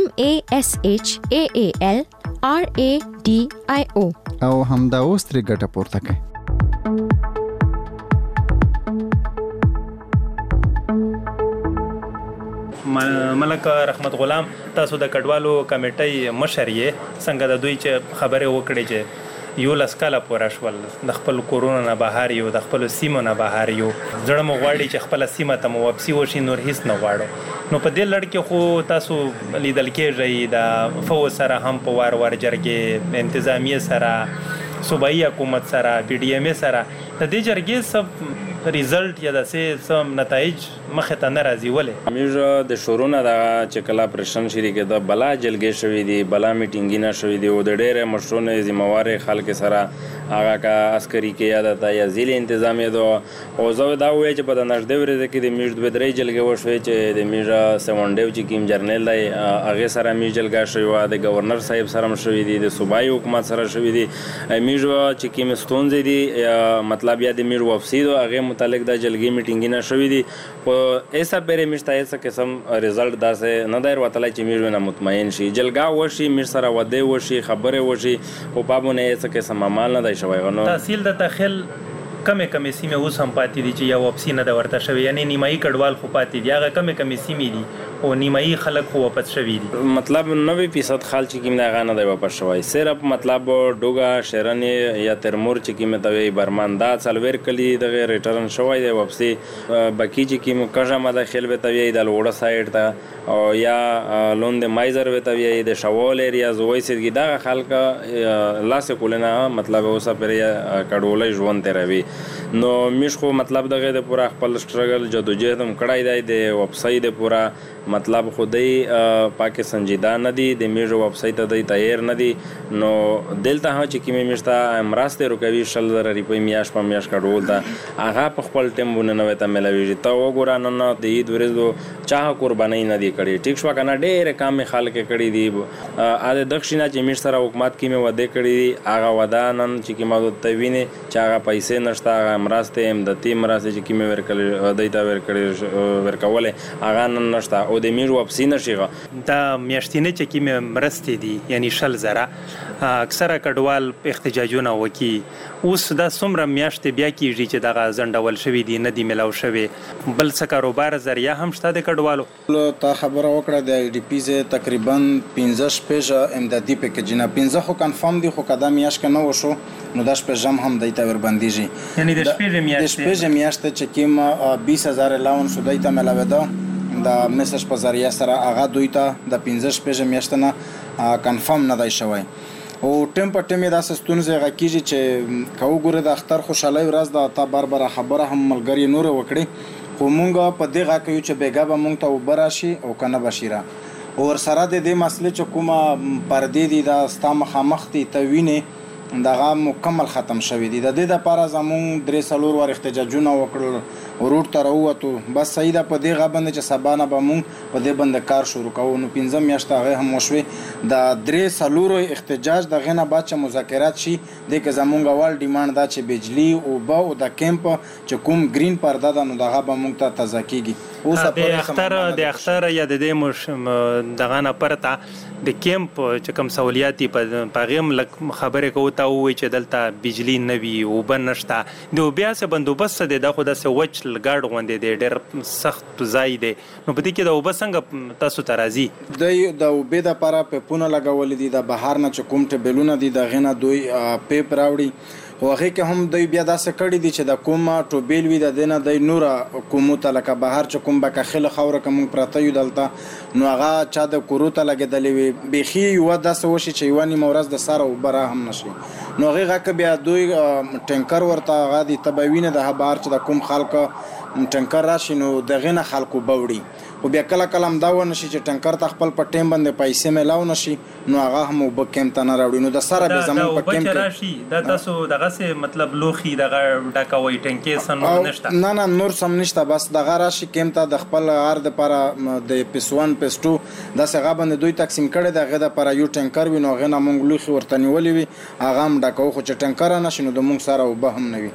MASHAAL RADIO او همدا اوس ترې ګټه پورته کړئ ملک رحمت غلام تاسو د کډوالو کمیټې مشر یې څنګه د دوی چې خبره وکړي چې یو لسکاله پورا شول د خپل کورونا نه بهر یو د خپل سیمو نه بهر یو زړه مو غواړي چې خپل سیمه ته مو واپسی وشي نور هیڅ نه غواړو نو په دې لړ کې خو تاسو لیدل کېږئ د فوج سره هم په وار جرګې انتظامیه سره صوبایي حکومت سره PDM سره د دې جرګې سب ریزلټ یا د سم نتایج مخه ته ناراضي ولې موږ د شورونه د چکلا پرشن شریکه د بلا جلګې شوې دي بلا میټینګ نه شوې دي او د ډېر مشرونه ذمہوار خلک سره هغه کا عسکري کې یاد تا یا ځلې انتظامیه دو او زه دا وایي چې په د نشدې ورځ کې د میږ د درې جلګې وشوي چې د میږ سونډیو چې کیم جرنل دی هغه سره میږ جلګه شوی و د گورنر صاحب سره شوې دي د صوبایي حکومت سره شوې دي میږ چې کیم ستونزې دي مطلب یا د میږ وفسي دو هغه متعلق د جلګې میټینګ نه شوې دي او ایسا پیره مشته ایسا قسم رزلټ داسه نه دایر وتلای چې میږ نه مطمئن شي جلګه وشي میږ سره وده وشي خبره وشي او پابونه ایسا قسم عمل نه دی شوی غنو تحصیل د تخیل کمې سیمې اوس هم پاتې دي چې یو واپسی نه د ورته شوی یعنی نیمایي کډوال خو پاتې دي هغه کمې سیمې دي او نیمایي خلک خو واپس شوي دي مطلب 90% خال چې کیم نه غانه دی واپس شوی صرف مطلب ډوګه شهرنی یا ترمور چې کیم ته وی برماندا څلور کلی د ریټرن شوی دی واپسی باقی چې کیم کژه مده خل به توی د لوړه سایډ ته او یا لوند مایزر به توی د شوال ایریا زوی سیدګی دا خلک لاس کولنه مطلب اوسه پر کډولې ژوند تروي نو مش خو مطلب دغه د پورا خپل سټرګل جدوجہد هم کړای دی د ویب سایټ د پورا مطلب خودی پاکه سنجیده نه دی د میجو ویب سایټ ته د تیار نه دی نو دلته ها چې کیمه مشتا امراسته روکوي شل زر ریپې میاش په میاش کډول دا هغه په خپل ټیمونه نه وته ملوي ته وګوران نه د عید ورځو چا قرباني نه دی کړی ټیک شو کنه ډېر کام خلک کړی دی ا دښینه چې مش سره حکومت کیمه وده کړی هغه ودانن چې کیمه د توینه چې هغه پیسې نشته هغه امراسته هم د تیم مراسته چې کیمه ورکړي دایته ورکوله هغه نشته او د میرو واپسی نشيغه دا میاشتینه چې کیمه مرستې دي یعنی شل زره اکثره کډوال احتجاجونه وکي اوس دا څومره میاشتې بیا کیږي چې دغه ځنډول شوی دي نه دی ملاو شوی بل څه کاروبار ذریعہ هم شته د کډوالو تا خبره وکړه د ای ډی پی زه تقریبا 15 پیجه امدادي پیکیج نه 15 خو کنفرم دي خو قدم یاش کنه وشو نو د شپږم هم دایته ور باندېږي یعنی د شپږم میاشتې چې کیم 20000 لاون شو دایته ملاوي دا د میسج په ذریعہ سره هغه دوی ته د 15 پیجه میاشتنه کنفرم نه دی شوی او ټیم په ټیم دا ستونزه غکیږي چې کو ګوره د اختر خوشاله ورځ د تا بار خبره هم ملګری نور وکړي خو مونږ په دې غا کوي چې بیګا به مونږ ته وبراشي او کنه بشیره ور سره د دې مسلې چې کومه پردې دي دا ستا مخامخ دي ته وینې دغه مکمل ختم شوی دي. د دې دپاره زمونږ 3-4 ور احتجاجونه وکړل، روډ ته راووتو. بس صحیح ده، په دې غا باندې چې سبا نه به مونږ په دې باندې کار شروع کوو. نو 15 میاشتې هغې هم وشوې. د 3-4 احتجاج د هغې نه بعد چې مذاکرات شي، دې کې زمونږ اول ډیمانډ دا چې بجلي، اوبه او د کیمپ چې کوم ګرین پرده ده نو دغه به مونږ ته تازه کېږي. د اختر یا د دې دغه نه پرته د کیمپ چې کوم سہولیات دي په هغې هم لږ خبرې کوو. تا ووایي چې دلته بجلي نه وي، اوبه نشته، د اوبیا څه بندوبست دی؟ دا خو داسې وچ ګاډ غوندې دی، ډېر سخت ځای دی. نو په دې کې د اوبه څنګه تاسو ته راځي؟ د اوبې دپاره پیپونه لګولي دي، د بهر نه چې کوم ټیبلونه دي د هغې نه دوی پیپ راوړي. خو هغې کې هم دوی بیا داسې کړي دي چې د کومه ټوبیل وي د دې نه دوی نوره کومو ته لکه بهر چې کوم بکخله خاوره که موږ پراته یو دلته نو هغه چا د کورو ته لګېدلې وي. بیخي یوه داسې وشي چې یوه نیمه ورځ د سره اوبه را هم نشي. نو هغې هغه بیا دوی ټینکر ورته هغه دي ته به وینې د بهر چې د کوم خلکه ټینکر راشي نو د هغې نه خلکو به وړي. خو بیا کله کله هم دا ونه شي چې ټینکر ته خپل په ټیم باندې پیسې میلاو نه شي، نو هغه هم اوبه کیمپ ته نه راوړي. نو د سره بیا زموږ په کیمپ کې راشي دا تاسو دغسې مطلب لوښي دغه ډکوئ، ټینکې څه نور نشته؟ نه نور سم نشته. بس دغه راشي کیمپ ته د خپل هر دپاره د پیس 1 پیس 2 داسې هغه باندې دوی تقسیم کړی د هغې دپاره یو ټینکر وي. نو هغې نه موږ لوښي ورته نیولي وي، هغه هم ډکوو. خو چې ټینکر نه شي نو د موږ سره اوبه هم نه وي.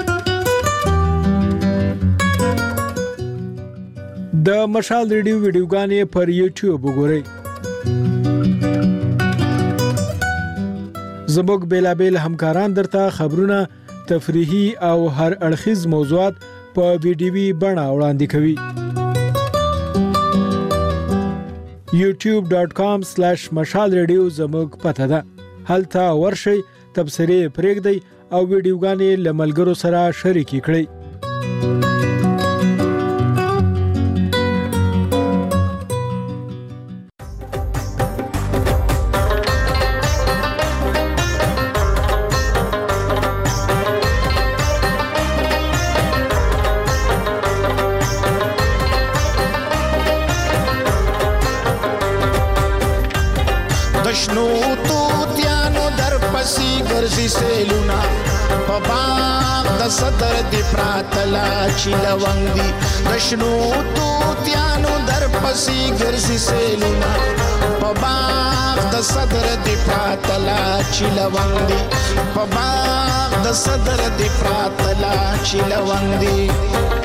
د مشال ریډیو ویډیوګانې پر یوټیوب وګورئ. زموږ بیلابیل همکاران درته خبرونه، تفریحي او هر اړخیز موضوعات په ویډیوي بڼه وړاندې کوي. youtube.com/مشال ریډیو زموږ پته ده. هلته ورشئ، تبصرې پرېږدئ او ویډیوګانې له ملګرو سره شریکې کړئ. شنو توتیانو در پسی ګرځي سیلونه، په باغ د صدر دی پراتلا چې لونګ دي. د شنو توتیانو در پسی ګرځي سیلونه، په باغ د صدر دی پراتلا چې لونګ دي. په باغ د صدر دی پراتلا چې لونګ دي.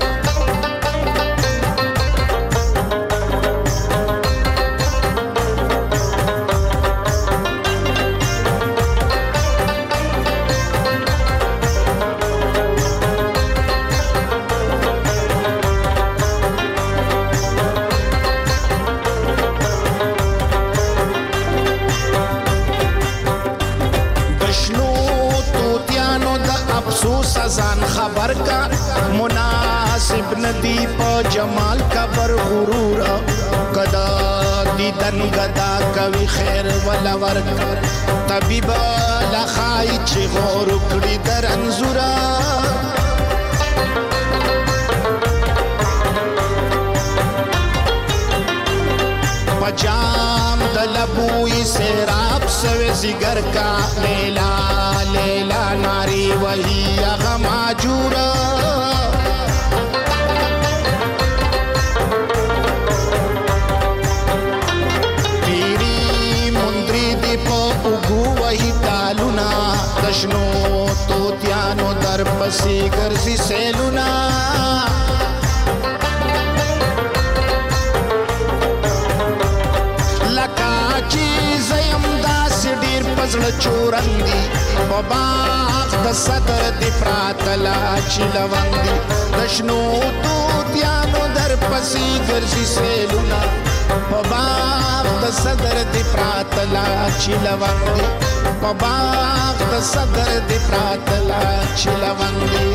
ځان خبر کا مناسب ندی په جمال کا بر غرور، گدا دیدن گدا کوي خیر ولا ورک، طبيب لخای چې غور کړي در انزورا. پجام دلبوی سیراب سوی زگر کا لیلا لیلا ناری وہی اغم آجورا. پیری مندری دی پا اگو وہی تالونا، دشنو توتیانو در پسی گرزی سیلونا. پزړه چورندي په باغ د صدر دی پراتلا چې لونګ دي. د شنو توتیانو در پسې ګرځي سیلونه، په باغ د صدر دی پراتلا چې لونګ دي. په باغ د صدر دی پراتلا چې لونګ دي.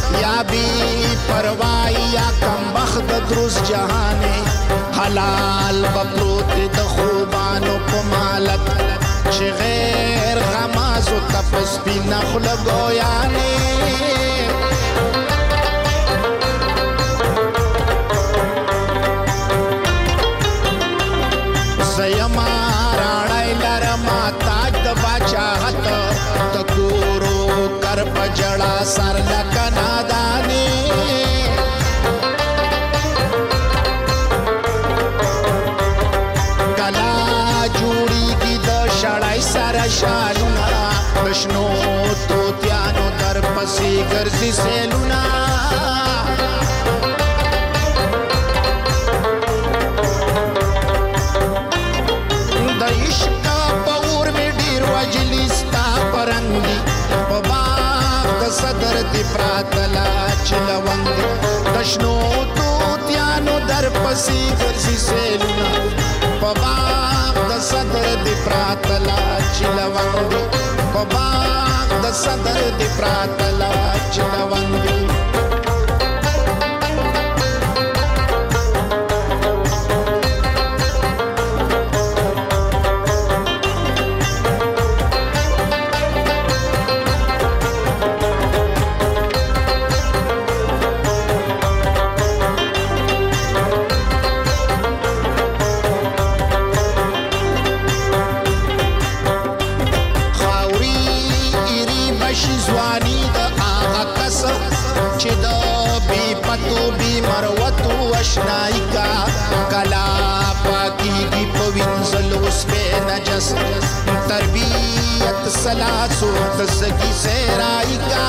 یا بی پروايي یا کم بخت دروس جهانه حلال بپروت د خوبانو په مالک چې غیر غمازو تپس پی نخل گویانه زیما راړای لرما تاج د باچاحت تکورو کر پجړا سر لکنا دانه کلا جوړی کی د شړای سر شالونا وشنو توتیانو در پسې ګرځي سیلونا د عشق پور می ډیر وجلیستا پرنګي په باغ د صدر دی پراتلا چلوند دشنو توتیانو در پسې ګرځي سیلونا په باغ د صدر دی پراتلا چلوند په باغ د صدر دی پراتلا چلوند اشنائی کا کلا پاکی کی پوینزل اس پہ نجس تربیت سلاسو دسگی سیرائی کا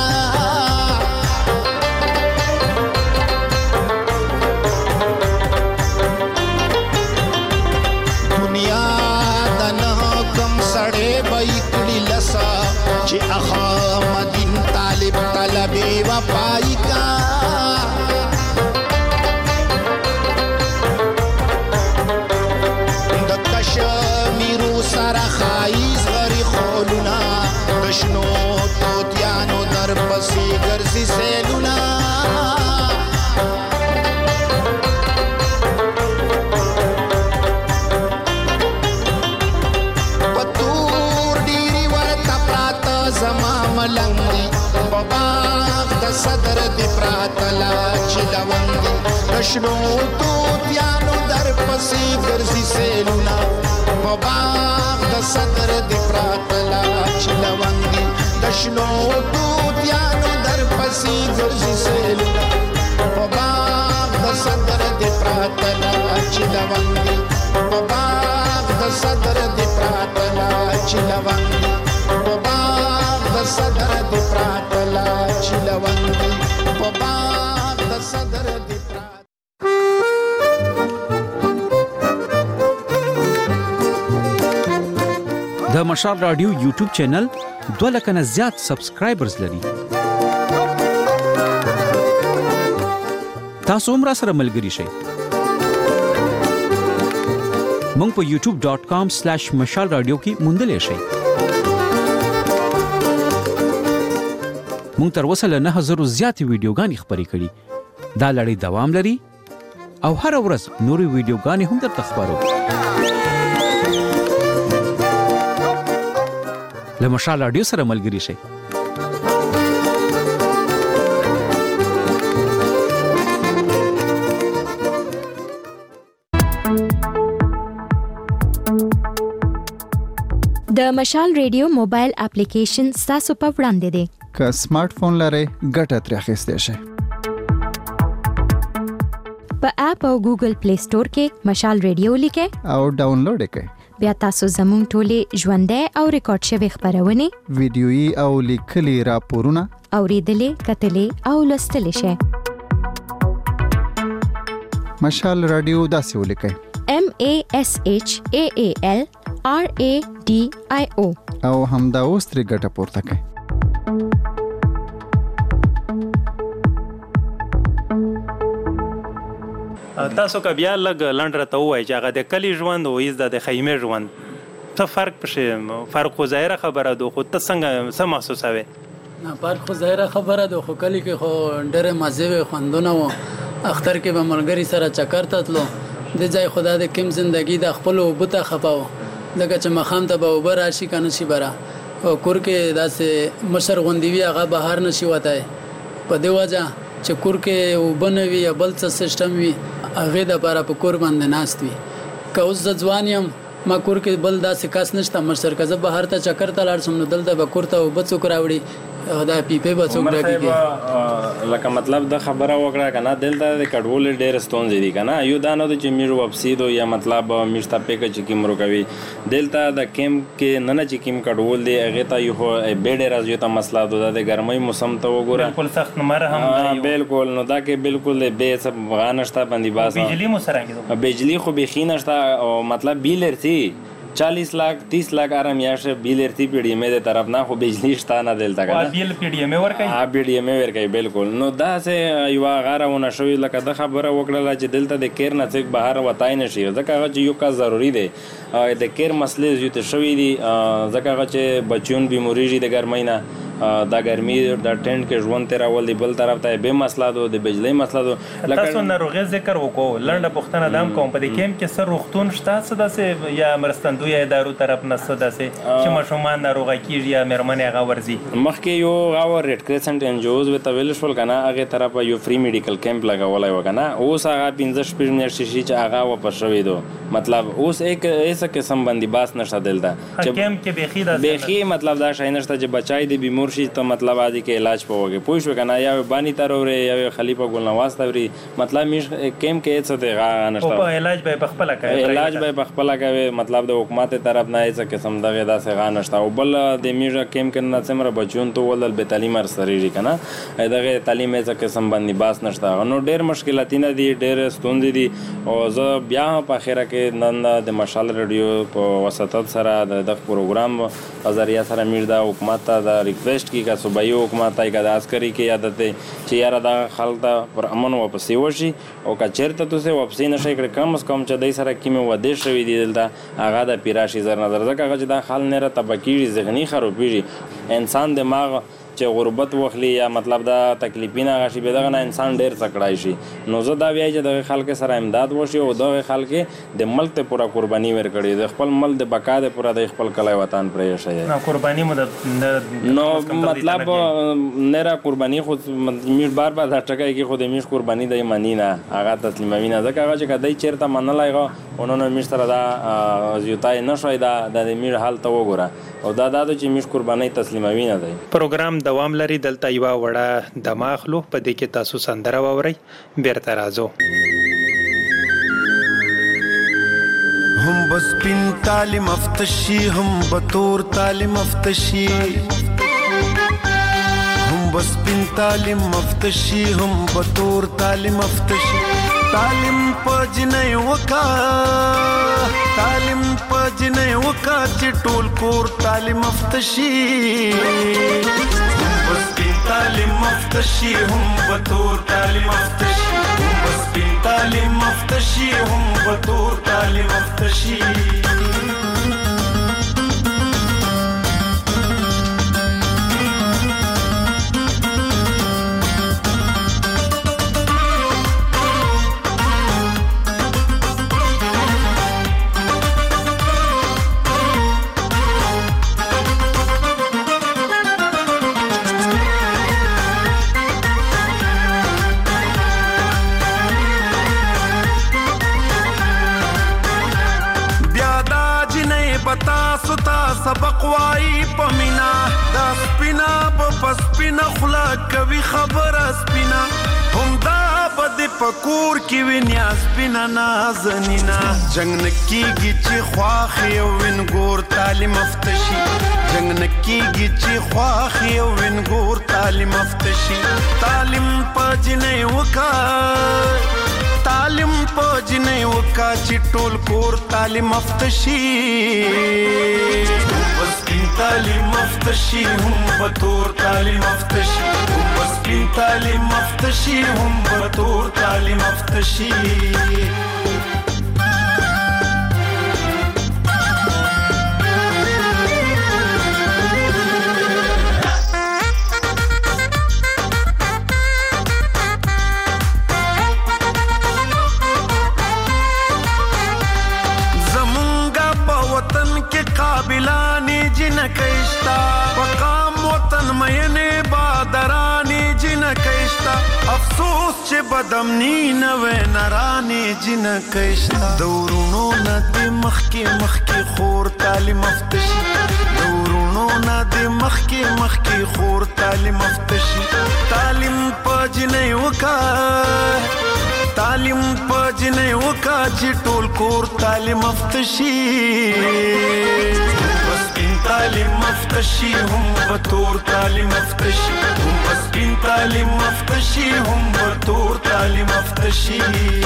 دنیا دنہ کم سڑے بیکڑی لسا چی اخامدین طالب طلبی وپائی کا کشمیرو سره خایز غری خولونا دشنو توتیانو در پسی گرزی سیلونا پتور ډیری ورته پراته زما ملنګي په باغ د صدر دی پراتلا چلوندي دشنو توتیانو در پسی گرزی سیلونا په باغ د صدر دی پراتلا چلوندي دشنو توتیانو در پسی گرزی سیلونا په باغ د صدر دی پراتلا چلوندي په باغ د صدر دی پراتلا چلوندي په باغ د صدر دی پراتلا چلوندي په باغ د صدر دی د مشال رادیو یوټیوب چینل 2 لک نه زیات سبسکرایبرز لري. تاسو هم راسره ملګري شئ. مونږ په youtube.com/mashalradio کې موندلی شئ. مونږ تر اوسه له 9000 زیاتې ویډیوګانې خپرې کړي. دا لړۍ دوام لري او هر ورځ نورې ویډیوګانې هم درته خپرو. له مشال رادیو سره ملګري شئ. د مشال ریډیو موبایل اپلیکیشن ستاسو په وړاندې دی. که سمارټ فون لرئ ګټه ترې اخیستی شئ. په اپ او ګوګل پلی سٹور کې مشال ریډیو لیکئ او ډاونلوډ یې کړئ. بیا تاسو زموږ ټولې ژوندۍ او ریکارډ شوې خبرونه ویډیويي او لیکلي راپورونه اوریدلې کتلې او لوستلې شئ. مشال رادیو داسې ولیکئ: MASHAALRADIO او همدا اوس ترې ګټه پورته کړئ. تاسو که بیا لږ لنډ راته ووایئ چې هغه د کلي ژوند او ایز د خیمې ژوند څه فرق پکې فرق خو ظاهره خبره ده خو ته څنګه څه محسوسوې؟ نه پارک خو ظاهره خبره ده خو کلی کې خو ډېرې مزې وې خوندونه و اختر کې به ملګري سره چکر ته تلو د ځای خدا د کوم زندگی د خپلو اوبه ته خفه و ځکه چې ماښام ته به اوبه راشي که نه شي به او کور کې داسې مشر غوندې وي هغه بهر نه شي وتی په دې وجه چې کور کې اوبه نه وي یا بل څه سیسټم وي هغې دپاره په کور باندې ناست وي که اوس زه ځوان یم ما کور کې بل داسې کس نشته مشر که زه بهر ته چکر ته لاړ شم نو دلته به کور ته اوبه څوک راوړي دا پیپې به څوک ډکېږي لکه مطلب د خبره وکړه که نه دلته د کډوالې ډېرې ستونزې دي که نه یو دا نه ده چې میږ واپسي دو یا مطلب میږ ته پیکه چې کیم روکوي دلته د کیمپ کې نه چې کیم کډوال دی هغې ته یو خو بې ډېره زیاته مسله ده د ګرمۍ موسم ته وګوره بالکل سخت نمره هم بالکل نو دا کې بالکل بې څه غا نشته بندیباس بجلي مو سره بجلي خو بیخي نشته او مطلب بیل ارتي 40 लाख 30 लाख आराम याशे बिल एरती पीडीएम दे तरफ ना हो बिजली स्टा ना देलता का बिल पीडीएम वर कई हां पीडीएम वर कई बिल्कुल नो दा से युवा गारा ونه شوی لکه د خبره وکړه چې دلته د کیر نه څخه بهر وتاي نشي ځکه چې یو کا ضروری دی د کیر مسلې زیات شوی دي ځکه چې بچون بیماریږي د ګرمۍ نه دا ګرمي د ټینټ کې ژوند تیرول دی بل طرف ته به مسله دو د بجلی مسله دو لکه تاسو ناروغي ذکر وکړو لنډه پښتنه دام کوم په دې کیمپ کې سر روختون شته څه داسې یا مرستندوی ادارو طرف نه څه داسې چې ماشومان ناروغه کیږي یا مېرمنې هغه ورزي مخکې یو غاور ریډ کرسنټ ان جوز وی تویل شول کنه هغه طرف یو فری میډیکل کیمپ لګولای وکنه اوس هغه 15 میاشتې شي چې هغه واپس شوی دو مطلب اوس ایک ایسا قسم باندې باس نشته دلته چې کیمپ کې بخي مطلب دا شای نشته چې بچای دی بیمار شي ته مطلب ادي کې علاج پوګي پوه شو کنه یا بانی تروري یا خلیفہ ګل نواز توري مطلب میش کیمپ کې څه دی غا نشته او علاج به بخپل کوي علاج به بخپل کوي مطلب د حکومت طرف نه ایسا قسم دغه داسې غا نشته او بل د میژه کیمپ کې نه څمره بچون ته ولل به تعلیم سريري کنه دغه تعلیم ایسا قسم باندې باس نشته نو ډېر مشکلات نه دي ډېر ستوندې دي او زه بیا په اخره کې نن د مشال رادیو په وساتت سره د پروګرام ازریه سره میر د حکومت ته د ریکویسټ کی کا صوبایي حکومت ته د عسکري کې عادت چې یاره د خلک پر امن واپسې وشي او که چیرته تاسو واپسې نشئ کړئ کم از کم چې دای سره کیمه وده شوی دی دلته هغه د پیراشي زر نظر ځکه چې دا خل نه را تبکیږي ذهني خرابېږي انسان دماغ چې غربت وخلی یا مطلب دا تکلیفینه غشي به دغه انسان ډیر څکړای شي نو زه دا وایي چې دغه خلک سره امداد وشي او دغه خلک د ملک ته پورا قرباني ورکړي د خپل ملک د بقا د پورا د خپل کلای وطن پرې شي نو قرباني مو نو مطلب نه را قرباني خو میر بار بار دا ټکای کې خو د میش قرباني د ایمانی نه هغه تسلیموي نه ځکه هغه چې کدی چیرته منلایغه اونونو میش سره دا زیوتای نشوي دا د میر حال ته وګوره او دا چې میش قرباني تسلیموي نه دی پروګرام دوام لري دلته یو وړه دماغلو په دې کې تاسو سندره واورئ بیرته راځو هم بس بن تعلیم افتشی هم بطور تعلیم افتشی هم بس بن تعلیم افتشی هم بطور تعلیم افتشی تعلیم پجنې وکا تعلیم پجنې وکا چې ټول کور تعلیم افتشی بس بن تعلیم افتشی هم بطور تعلیم افتشی بس بن تعلیم افتشی هم بطور تعلیم افتشی سبق وای پمینا دا سپینا پسپینا خلا کوي خبر سپینا هم دا بد پکور کی وینیا سپینا نازنینا جنگ نکیږي چې خواخ یو وین ګور تعلیم افتشي جنگ نکیږي چې خواخ یو وین ګور تعلیم افتشي تعلیم پجنې وکا تعلیم پجنې وکا چې ټول کور تعلیم افتشي بس بن تعلیم افتشی هم بطور تعلیم افتشی بس بن تعلیم افتشی هم بطور تعلیم افتشی افسوس چې بدمنی نه وې نرانې جنکې شته د ورونو نه دې مخکې خور تعلیم افتشي د ورونو نه دې مخکې خور تعلیم افتشي تعلیم په جنې وکا چې ټول کور تعلیم افتشي تعلیم افتشي هم بطور تعلیم افتشي هم بسپین تعلیم افتشي هم بطور تعلیم افتشي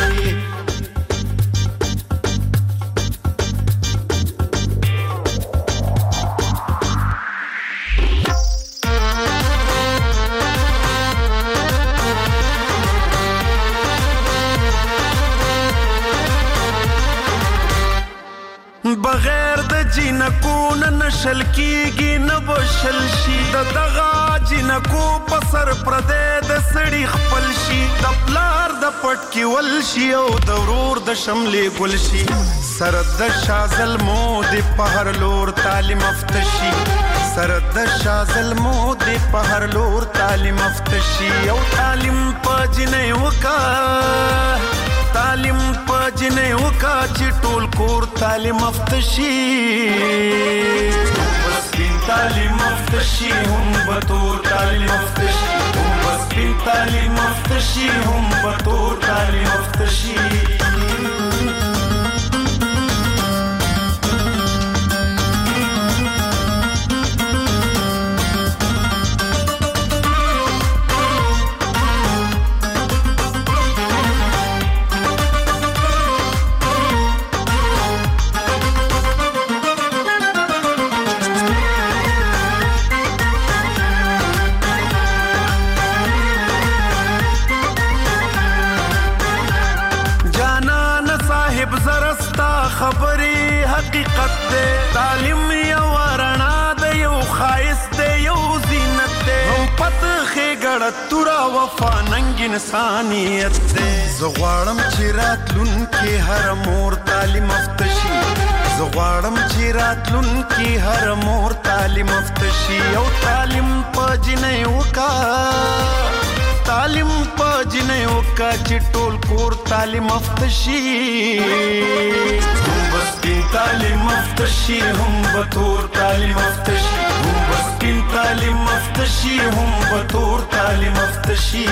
بغیر د جنکو نه نشل کیږي نه بشل شي د دغه جنکو په سر پردې د سړي خپل شي د پلار د پټ کې ول شي او د ورور د شملې ګل شي سر د شازل مو د په هر لور تعلیم افتشي سر د شازل مو د په هر لور تعلیم افتشي او تعلیم په جنې وکا تعلیم په جنې وکا چې ټول کور تعلیم افتشي بسپین تعلیم افتشي هم بطور تعلیم افتشي هم بسپین تعلیم افتشي هم بطور تعلیم افتشي خبرې حقیقت دی تعلیم یو رڼا دی یو ښایست دی یو زینت دی هم پته ښېګړه توره وفا ننګ انسانیت دی زه غواړم چې راتلونکې هر مور تعلیم افتشي زه غواړم چې راتلونکې هر مور تعلیم افتشي او تعلیم په جنۍ وکا تعلیم په جنۍ وکا چې ټول کور تعلیم افتشي بسپین تعلیم افتشي هم بطور تعلیم افتشي هم بسپین تعلیم افتشي هم بطور تعلیم افتشي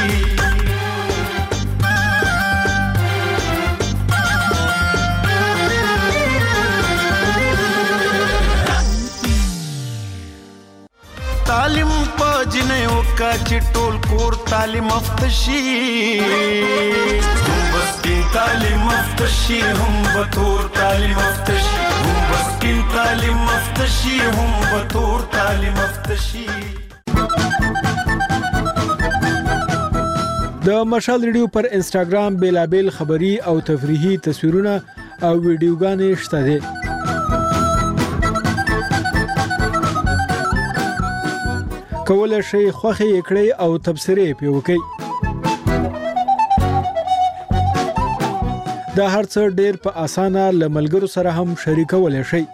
تعلیم په جنۍ وکا چې ټول کور تعلیم افتشي بسپین تعلیم افتشي هم بطور تعلیم افتشي هم بسپین تعلیم افتشي هم بطور تعلیم افتشي د مشال ریډیو پر انسټاګرام بیلابل خبری او تفریحي تصویرونه او ویډیوګانې شته دي کولای شي خوخي کړئ او تبصرې پې وکړئ دا هرڅه ډېر په اسانه لملګرو سره هم شریکولای شئ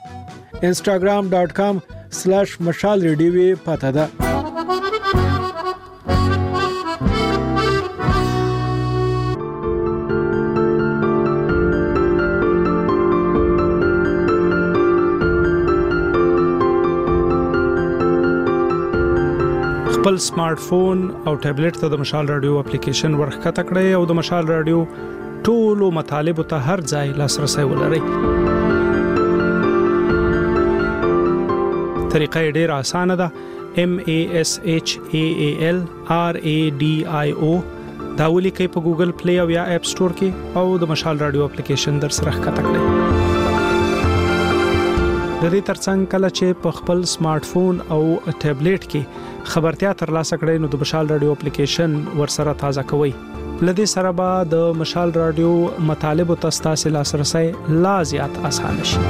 instagram.com/mashalradio پته ده خپل سمارټ فون او ټابلیټ ته د مشال رادیو اپلیکیشن ورخته کړئ او د مشال رادیو ټولو مطالب ته هر ځای لاسرسي ولرئ طریقه ډېر اسانه ده MASHALRADIO دا ولیکئ په ګوګل پلی او یا اپ سٹور کې او د مشال رادیو اپلیکیشن در سره ښکته کړئ د دې ترڅنګ کله چې په خپل سمارټ فون او ټابلیټ کې خبرتیا ترلاسه کړئ نو د مشال رادیو اپلیکیشن ورسره تازه کوئ لدې سره به د مشال رادیو مطالب او تاسو لاسرسي لا زیات اسانه شي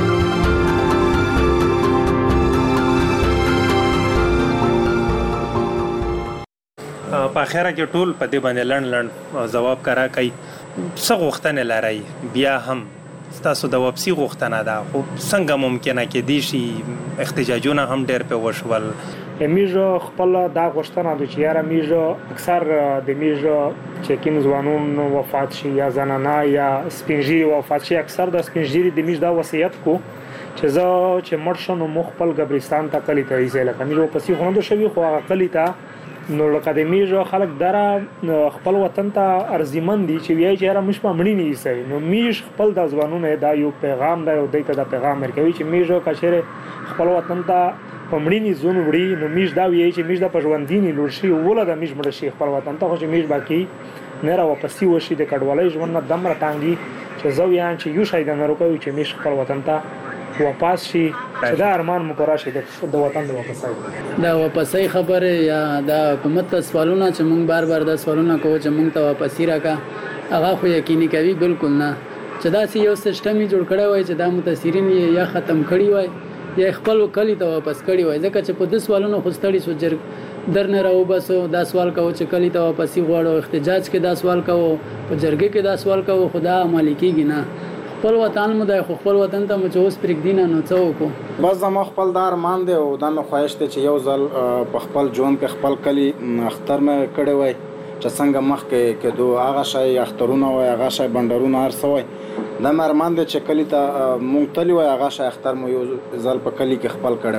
په اخره کې ټول په دې باندې لړن جواب کرا کوي څه غوښتنه لري بیا هم تاسو د واپسی غوښتنه ده خو څنګه ممکنه کې دي شي احتجاجونه هم ډېر په وشول میجه خپل دا غوښتنه ده چې یاره میجه اکثر د میجه چې کوم ځوانون وفات شي یا زنانه یا سپینږیري وفات شي، اکثر د سپینږیري د میجه دا وصیت کو چې زه چې مړ شم نو خپل قبرستان ته کلی ته ایسه لکه میجه پسې خوند شوی خو هغه کلی ته نو لکه د میجه خلک دره خپل وطن ته ارزمن دي چې وایي چې یاره مش په مړی نه ایسه نو میجه خپل د ځوانونو دا یو پیغام دی او دایته دا پیغام ورکوي چې میجه کچره خپل وطن ته پمړینی زون وړي نو میش دا وی چې میش د پژوندینی لور شي ولا د میش مړ شي خپل وطن ته خو چې میش باقی نه را واپسی وشي د کډوالۍ ژوند نه دمر تانګي چې زو یان چې یو شای د نړو کوي چې میش خپل وطن ته واپس شي چې دا ارمان مو پوره شي د وطن د واپسای دا واپسای خبره یا دا حکومت ته سوالونه چې مونږ بار بار دا سوالونه کوو چې مونږ ته واپسی راکا هغه خو یقیني کوي بالکل نه چې دا یو سیستم جوړ کړی وای چې دا متاثرین یا ختم کړی وای یا خپل کلی ته واپس کړی وای ځکه چې په دې سوالونو خو ستړي سو جرګ درنه راو بسو دا سوال کوو چې کلی ته واپسی غواړو احتجاج کې دا سوال کوو په جرګې کې دا سوال کوو خدا عملی کیږي نه خپل وطن مو د خپل وطن ته مو چوس پرګ دینه نو څوک بس زما خپل دار مان دی او دا مې خواهش ته چې یو ځل په خپل جون کې خپل کلی اختر مې کړی وای چې څنګه مخ کې کدو هغه شای اخترونه وای هغه شای بندرونه هر څه وای دا مرمان د چکلی ته مونږ تلی وای هغه شای اختر مو یو ځل په کلی کې خپل کړی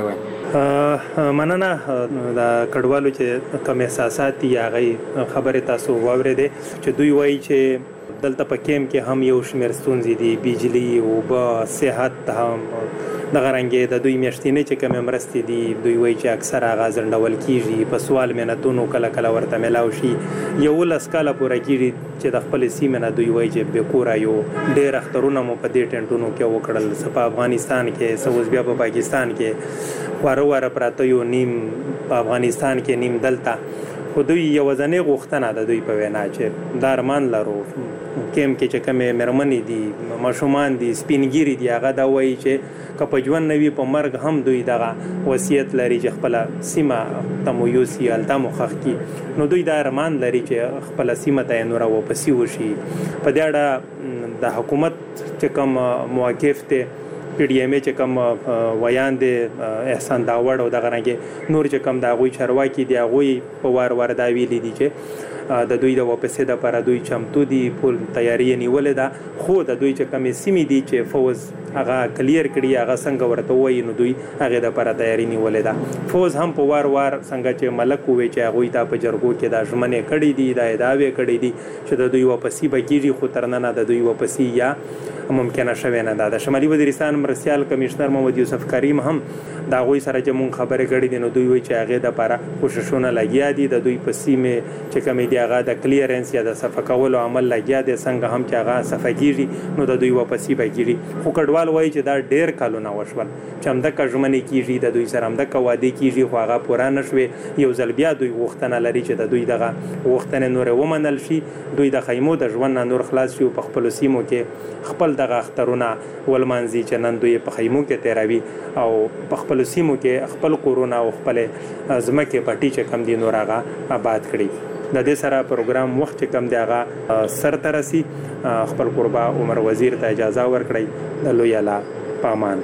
وای مننه دا کډوالو چې کوم احساسات یا غي خبره تاسو واورېده چې دوی وایي چې دلته په کیم کې هم یو شمېر ستونزې دي بجلی او با صحت هم د غرنګې د دوی میاشتینې چې کوم مرستې دي دوی وایي چې اکثر هغه ځنډول کیږي په سوال مینتونو کله کله ورته ملاو شي یو لس کاله پوره کیږي چې د خپل سیمه نه دوی وایي چې به کور یو ډېر اخترونه مو په دې ټنټونو کې وکړل په افغانستان کې سوز بیا په پاکستان کې واره پراته یو نیم په افغانستان کې نیم دلته خو دوی یو ځنې غوښتنه ده دوی په وینا چې دا ارمان لرو کیم کې چې کومې مېرمنې دي ماشومان دي سپینګیري دي هغه دا وایي چې که په ژوند نه وي په مرګ هم دوی دغه وصیت لري چې خپله سیمه ته مو یوسي هلته مو ښخ کړي نو دوی دا ارمان لري چې خپله سیمه ته یې نوره واپسي وشي په دې اړه د حکومت چې کوم موقف دی پی ډي ایم ای چې کوم ویان دی احسان داوړ او دغه رنګې نور چې کوم د هغوی چارواکي دي هغوی په وار دا ویلي دي چې د دوی د واپسې دپاره دوی چمتو دي پول تیاری یې نیولې ده خو د دوی چې کومې سیمې دي چې فوز هغه کلیر کړي هغه څنګه ورته وایي نو دوی هغې دپاره تیاری نیولې ده فوز هم په وار څنګه چې ملک ووی چې هغوی ته په جرګو کې دا ژمنې کړي دي دا ادعاوې کړي دي چې د دوی واپسي به کېږي خو تر ننه د دوی واپسي یا ممکنه شوې نه ده د شمالي وزیرستان مرستیال کمیشنر محمد یوسف کریم هم د هغوی سره چې مونږ خبرې کړې دي نو دوی وایي چې هغې دپاره کوششونه لګیا دي د دوی په سیمې چې کومې دي هغه د کلیرنس یا د صفه کولو عمل لګیا دی څنګه هم چې هغه صفه کېږي نو د دوی واپسي به کېږي خو کډوال وایي چې دا ډېر کلونه وشول چې همدغه ژمنې کېږي د دوی سره همدغه وعدې کېږي خو هغه پوره نه شوې یو ځل بیا دوی غوښتنه لري چې د دوی دغه غوښتنې نورې ومنل شي دوی د خیمو د ژوند نه نور خلاص شي په خپلو سیمو کې خپل دغه اخترونه ولمانځي چې نن دوی په خیمو کې تیروي او په خپلو سیمو کې خپل کورونه او خپلې ځمکې پټي چې کم دي نور هغه آباد کړي د دې سره پروګرام وخت چې کم دی هغه سر ته رسي خپل قربا عمر وزیر ته اجازه ورکړئ د لوی الله پامان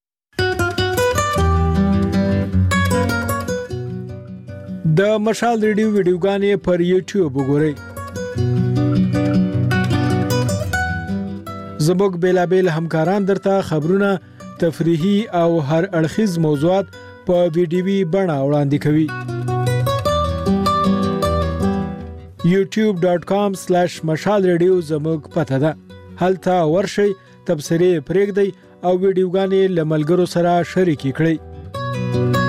د مشال ریډیو ویډیوګانې پر یوټیوب وګورئ زموږ بیلابل همکاران درته خبرونه تفریحي او هر اړخیز موضوعات په ویډیوي بڼه وړاندې کوي youtube.com/mashalradio زموږ پته ده هلته ورشئ تبصرې پرېږدئ او ویډیوګانې له ملګرو سره شریکې کړئ